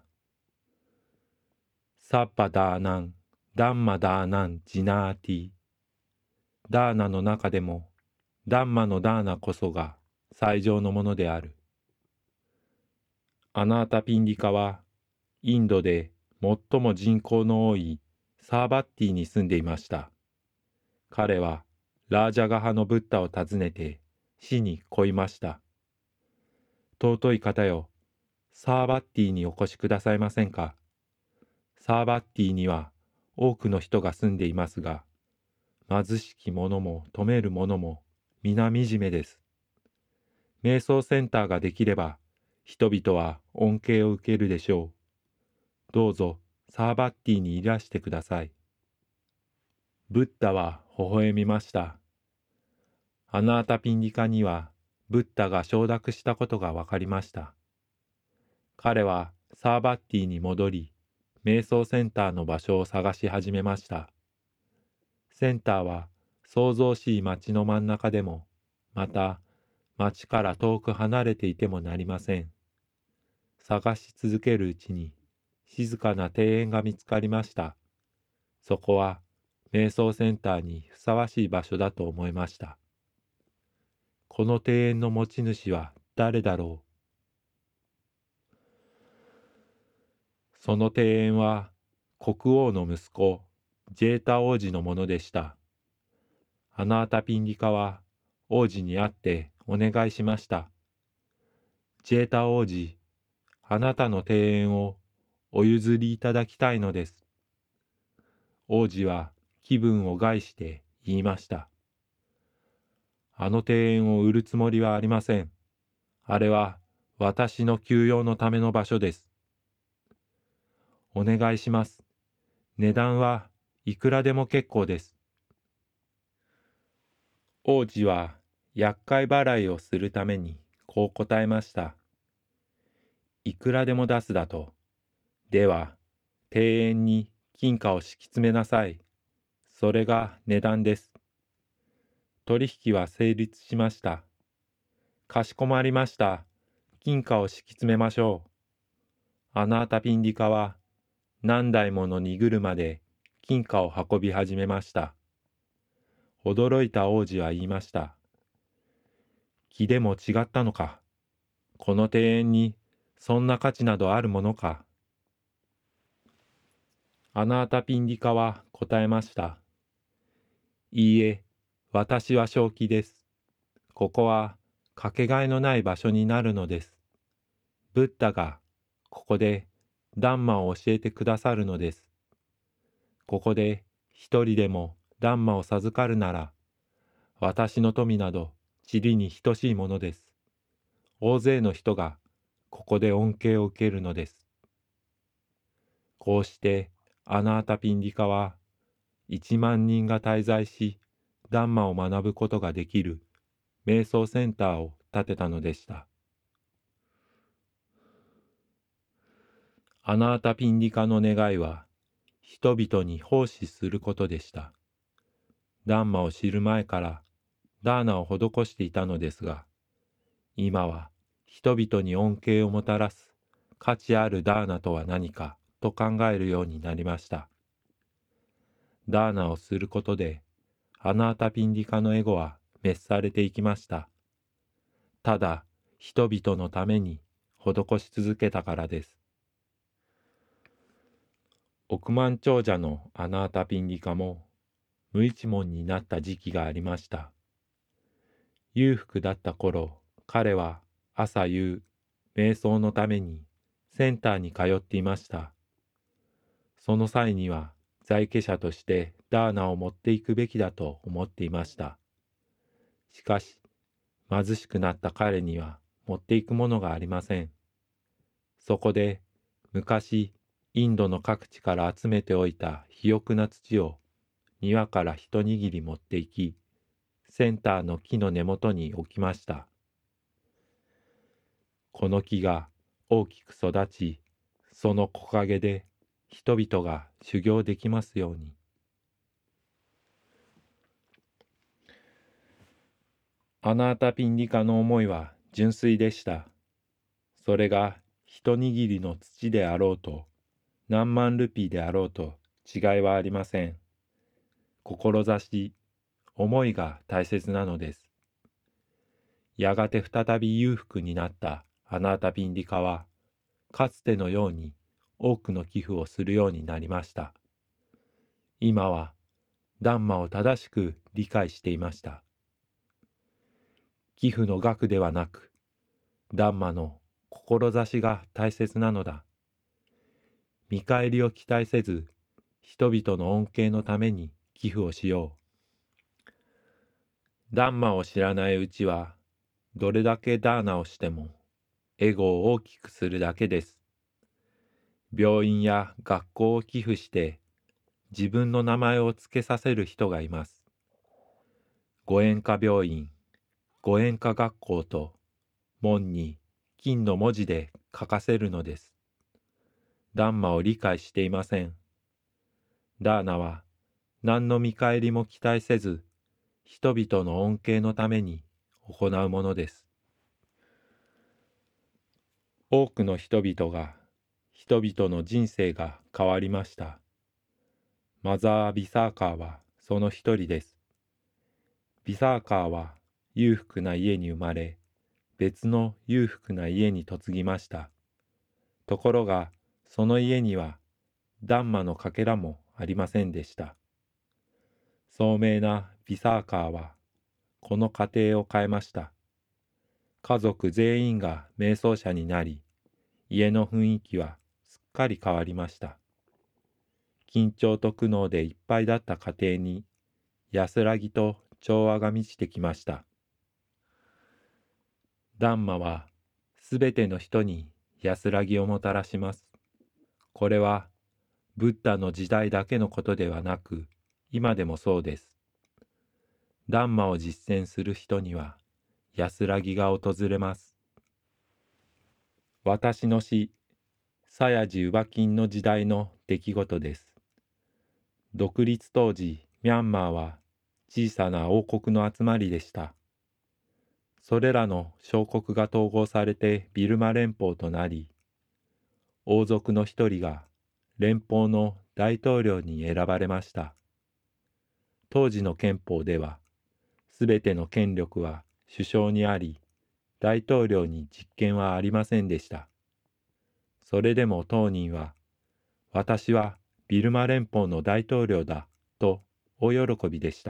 サッパダーナン、ダンマダーナンジナーティ。ダーナの中でも、ダンマのダーナこそが最上のものである。アナータピンディカは、インドで最も人口の多いサーバッティに住んでいました。彼はラージャガ派のブッダを訪ねて死に恋ました。尊い方よ、サーバッティにお越しくださいませんか。サーバッティには多くの人が住んでいますが、貧しき者も富める者も皆惨めです。瞑想センターができれば、人々は恩恵を受けるでしょう。どうぞサーバッティにいらしてください。ブッダは微笑みました。アナータピンディカにはブッダが承諾したことがわかりました。彼はサーバッティに戻り、瞑想センターの場所を探し始めました。センターは騒々しい町の真ん中でも、また町から遠く離れていてもなりません。探し続けるうちに静かな庭園が見つかりました。そこは瞑想センターにふさわしい場所だと思いました。この庭園の持ち主は誰だろう。その庭園は国王の息子ジェータ王子のものでした。アナータピンディカは王子に会ってお願いしました。ジェータ王子、あなたの庭園をお譲りいただきたいのです。王子は気分を害して言いました。あの庭園を売るつもりはありません。あれは私の休養のための場所です。お願いします。値段はいくらでも結構です。王子は厄介払いをするためにこう答えました。いくらでも出すだと。では、庭園に金貨を敷き詰めなさい。それが値段です。取引は成立しました。かしこまりました。金貨を敷き詰めましょう。アナータピンディカは何台もの荷車で金貨を運び始めました。驚いた王子は言いました。気でも違ったのか。この庭園にそんな価値などあるものか。アナータピンディカは答えました。いいえ、私は正気です。ここはかけがえのない場所になるのです。ブッダがここでダンマを教えてくださるのです。ここで一人でもダンマを授かるなら、私の富など塵に等しいものです。大勢の人がここで恩恵を受けるのです。こうしてアナータピンディカは1万人が滞在し、ダンマを学ぶことができる瞑想センターを建てたのでした。アナータピンディカの願いは、人々に奉仕することでした。ダンマを知る前からダーナを施していたのですが、今は人々に恩恵をもたらす価値あるダーナとは何かと考えるようになりました。ダーナをすることで、アナータピンディカのエゴは滅されていきました。ただ、人々のために施し続けたからです。億万長者のアナータピンディカも無一文になった時期がありました。裕福だった頃、彼は朝夕、瞑想のためにセンターに通っていました。その際には在家者としてダーナを持っていくべきだと思っていました。しかし、貧しくなった彼には持っていくものがありません。そこで、昔、インドの各地から集めておいた肥沃な土を庭から一握り持っていき、センターの木の根元に置きました。この木が大きく育ち、その木陰で人々が修行できますように。アナータピンディカの思いは純粋でした。それが一握りの土であろうと、何万ルピーであろうと違いはありません。志、思いが大切なのです。やがて再び裕福になったアナータピンディカは、かつてのように多くの寄付をするようになりました。今は、ダンマを正しく理解していました。寄付の額ではなく、ダンマの志が大切なのだ。見返りを期待せず、人々の恩恵のために寄付をしよう。ダンマを知らないうちは、どれだけダーナをしても、エゴを大きくするだけです。病院や学校を寄付して、自分の名前を付けさせる人がいます。ご縁家病院、ご縁家学校と、門に金の文字で書かせるのです。ダンマを理解していません。ダーナは何の見返りも期待せず、人々の恩恵のために行うものです。多くの人々の人生が変わりました。マザー・ビサーカーはその一人です。ビサーカーは裕福な家に生まれ、別の裕福な家に嫁ぎました。ところが、その家にはダンマのかけらもありませんでした。 聡明なビサーカーはこの家庭を変えました。家族全員が瞑想者になり、家の雰囲気はすっかり変わりました。緊張と苦悩でいっぱいだった家庭に安らぎと調和が満ちてきました。ダンマはすべての人に安らぎをもたらします。これはブッダの時代だけのことではなく、今でもそうです。ダンマを実践する人には安らぎが訪れます。私の死、サヤジ・ウバキンの時代の出来事です。独立当時、ミャンマーは小さな王国の集まりでした。それらの小国が統合されてビルマ連邦となり、王族の一人が連邦の大統領に選ばれました。当時の憲法では、すべての権力は首相にあり、大統領に実権はありませんでした。それでも当人は、私はビルマ連邦の大統領だと大喜びでした。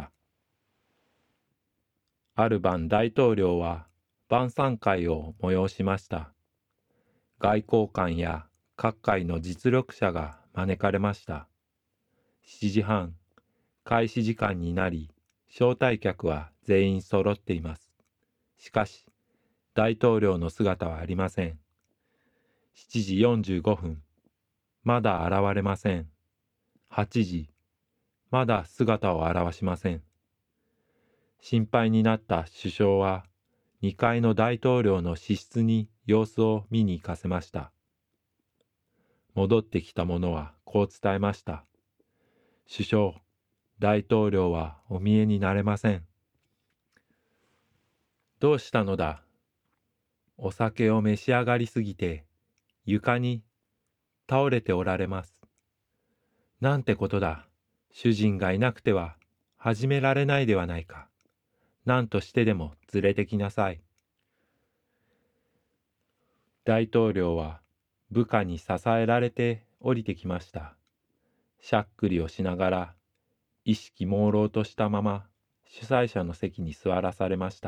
ある晩大統領は晩餐会を催しました。外交官や各界の実力者が招かれました。7時半、開始時間になり、招待客は全員揃っています。しかし、大統領の姿はありません。7時45分、まだ現れません。8時、まだ姿を現しません。心配になった首相は、2階の大統領の私室に様子を見に行かせました。戻ってきた者はこう伝えました。首相、大統領はお見えになれません。どうしたのだ。お酒を召し上がりすぎて、床に倒れておられます。なんてことだ。主人がいなくては始められないではないか。何としてでも連れてきなさい。大統領は部下に支えられて降りてきました。しゃっくりをしながら、意識朦朧としたまま主催者の席に座らされました。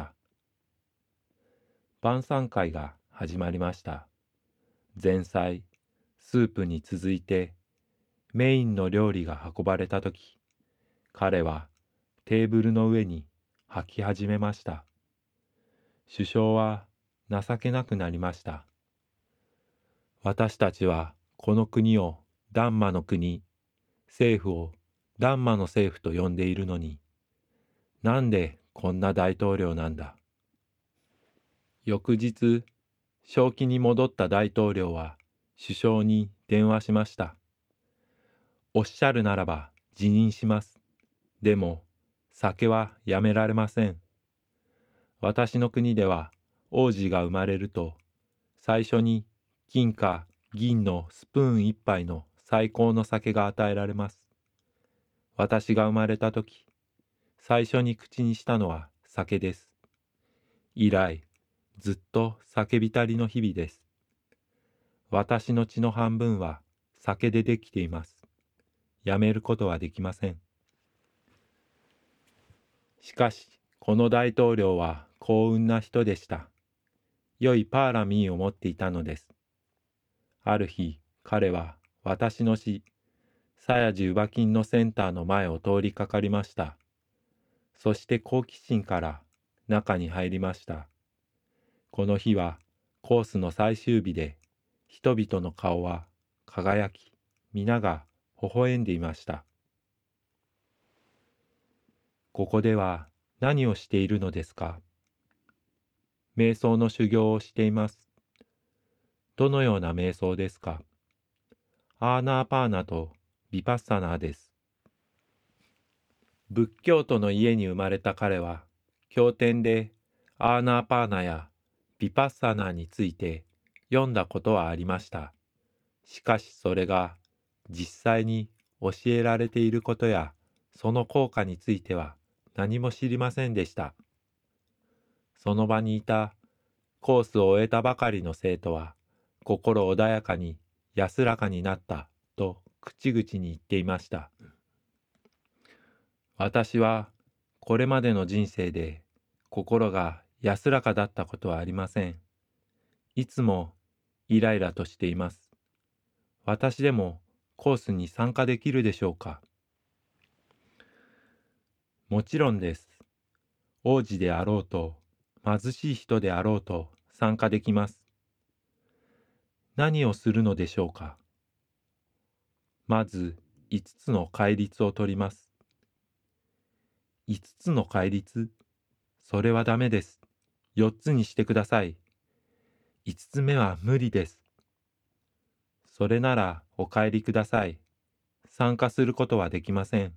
晩餐会が始まりました。前菜、スープに続いてメインの料理が運ばれたとき、彼はテーブルの上に吐き始めました。首相は情けなくなりました。私たちはこの国をダンマの国、政府をダンマの政府と呼んでいるのに、なんでこんな大統領なんだ。翌日、正気に戻った大統領は首相に電話しました。おっしゃるならば辞任します。でも、酒はやめられません。私の国では王子が生まれると、最初に金か銀のスプーン一杯の最高の酒が与えられます。私が生まれたとき、最初に口にしたのは酒です。以来、ずっと酒浸りの日々です。私の血の半分は酒でできています。やめることはできません。しかし、この大統領は幸運な人でした。良いパーラミーを持っていたのです。ある日、彼は私の死、サヤジ・ウバキンのセンターの前を通りかかりました。そして好奇心から中に入りました。この日はコースの最終日で、人々の顔は輝き、皆が微笑んでいました。ここでは何をしているのですか？瞑想の修行をしています。どのような瞑想ですか？アーナーパーナとヴィパッサナーです。仏教徒の家に生まれた彼は、経典でアーナーパーナやヴィパッサナーについて読んだことはありました。しかしそれが実際に教えられていることやその効果については何も知りませんでした。その場にいたコースを終えたばかりの生徒は心穏やかに安らかになったと口々に言っていました。 私はこれまでの人生で心が安らかだったことはありません。いつもイライラとしています。私でもコースに参加できるでしょうか？もちろんです。王子であろうと貧しい人であろうと参加できます。何をするのでしょうか？まず5つの戒律を取ります。5つの戒律？それはダメです。4つにしてください。5つ目は無理です。それならお帰りください。参加することはできません。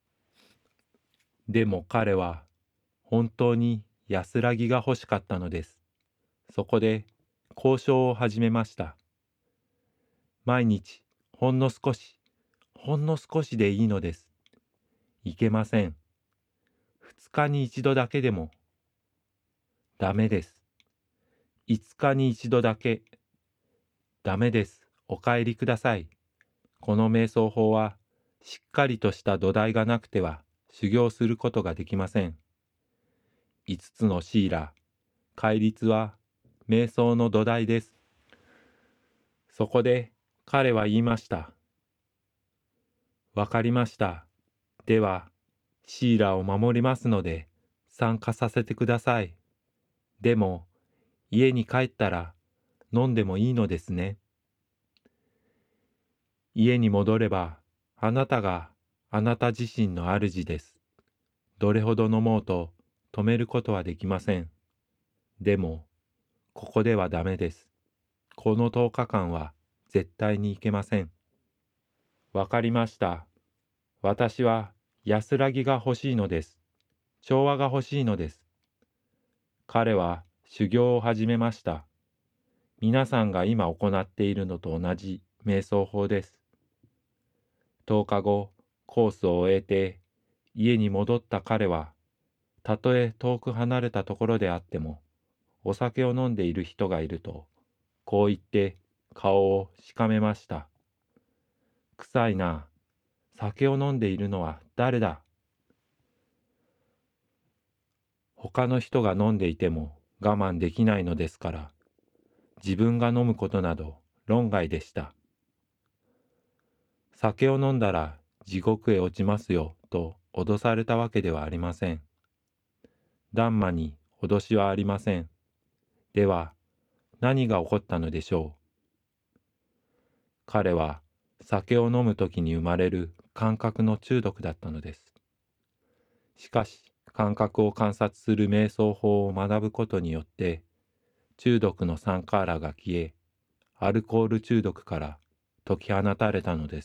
でも彼は本当に安らぎが欲しかったのです。そこで交渉を始めました。毎日ほんの少しでいいのです。いけません。2日に1度だけでも。ダメです。5日に1度だけ。ダメです。お帰りください。この瞑想法はしっかりとした土台がなくては修行することができません。5つのシーラ、戒律は瞑想の土台です。そこで彼は言いました。わかりました。では、シーラを守りますので参加させてください。でも、家に帰ったら飲んでもいいのですね。家に戻れば、あなたがあなた自身の主です。どれほど飲もうと止めることはできません。でも、ここではダメです。この10日間は絶対にいけません。わかりました。私は安らぎが欲しいのです。調和が欲しいのです。彼は修行を始めました。皆さんが今行っているのと同じ瞑想法です。10日後、コースを終えて家に戻った彼は、たとえ遠く離れたところであっても、お酒を飲んでいる人がいると、こう言って顔をしかめました。臭いな。酒を飲んでいるのは誰だ？他の人が飲んでいても我慢できないのですから、自分が飲むことなど論外でした。酒を飲んだら地獄へ落ちますよと脅されたわけではありません。ダンマに脅しはありません。では、何が起こったのでしょう。彼は酒を飲むときに生まれる感覚の中毒だったのです。しかし、感覚を観察する瞑想法を学ぶことによって、中毒のサンカーラが消え、アルコール中毒から解き放たれたのです。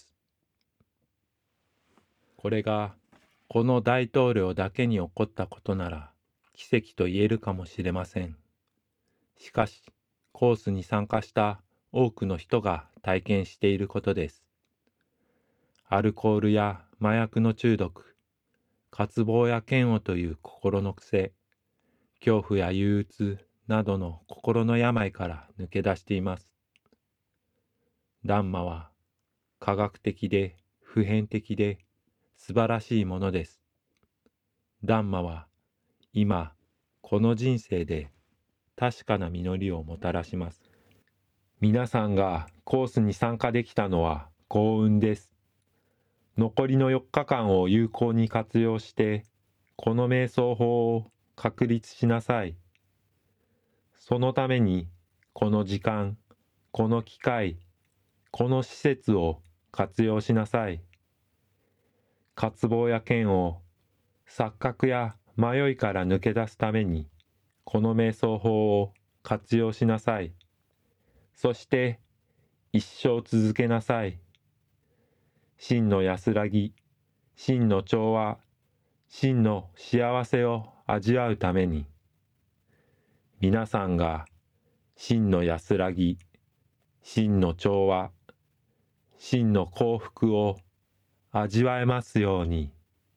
これが、この大統領だけに起こったことなら、奇跡と言えるかもしれません。しかし、コースに参加した多くの人が体験していることです。アルコールや麻薬の中毒、渇望や嫌悪という心の癖、恐怖や憂鬱などの心の病から抜け出しています。ダンマは科学的で普遍的で素晴らしいものです。ダンマは今この人生で確かな実りをもたらします。皆さんがコースに参加できたのは幸運です。残りの4日間を有効に活用して、この瞑想法を確立しなさい。そのために、この時間、この機会、この施設を活用しなさい。渇望や嫌悪、錯覚や迷いから抜け出すために、この瞑想法を活用しなさい。そして、一生続けなさい。真の安らぎ、真の調和、真の幸せを味わうために、皆さんが真の安らぎ、真の調和、真の幸福を味わえますように。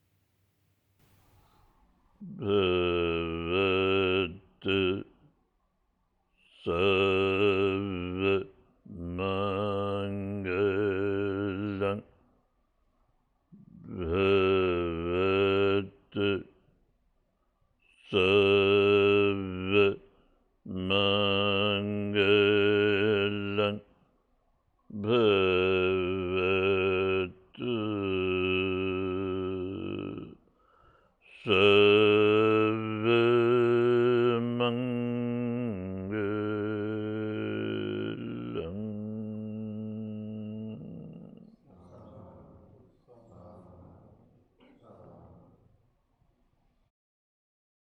ブッドサヴマンガランブッす。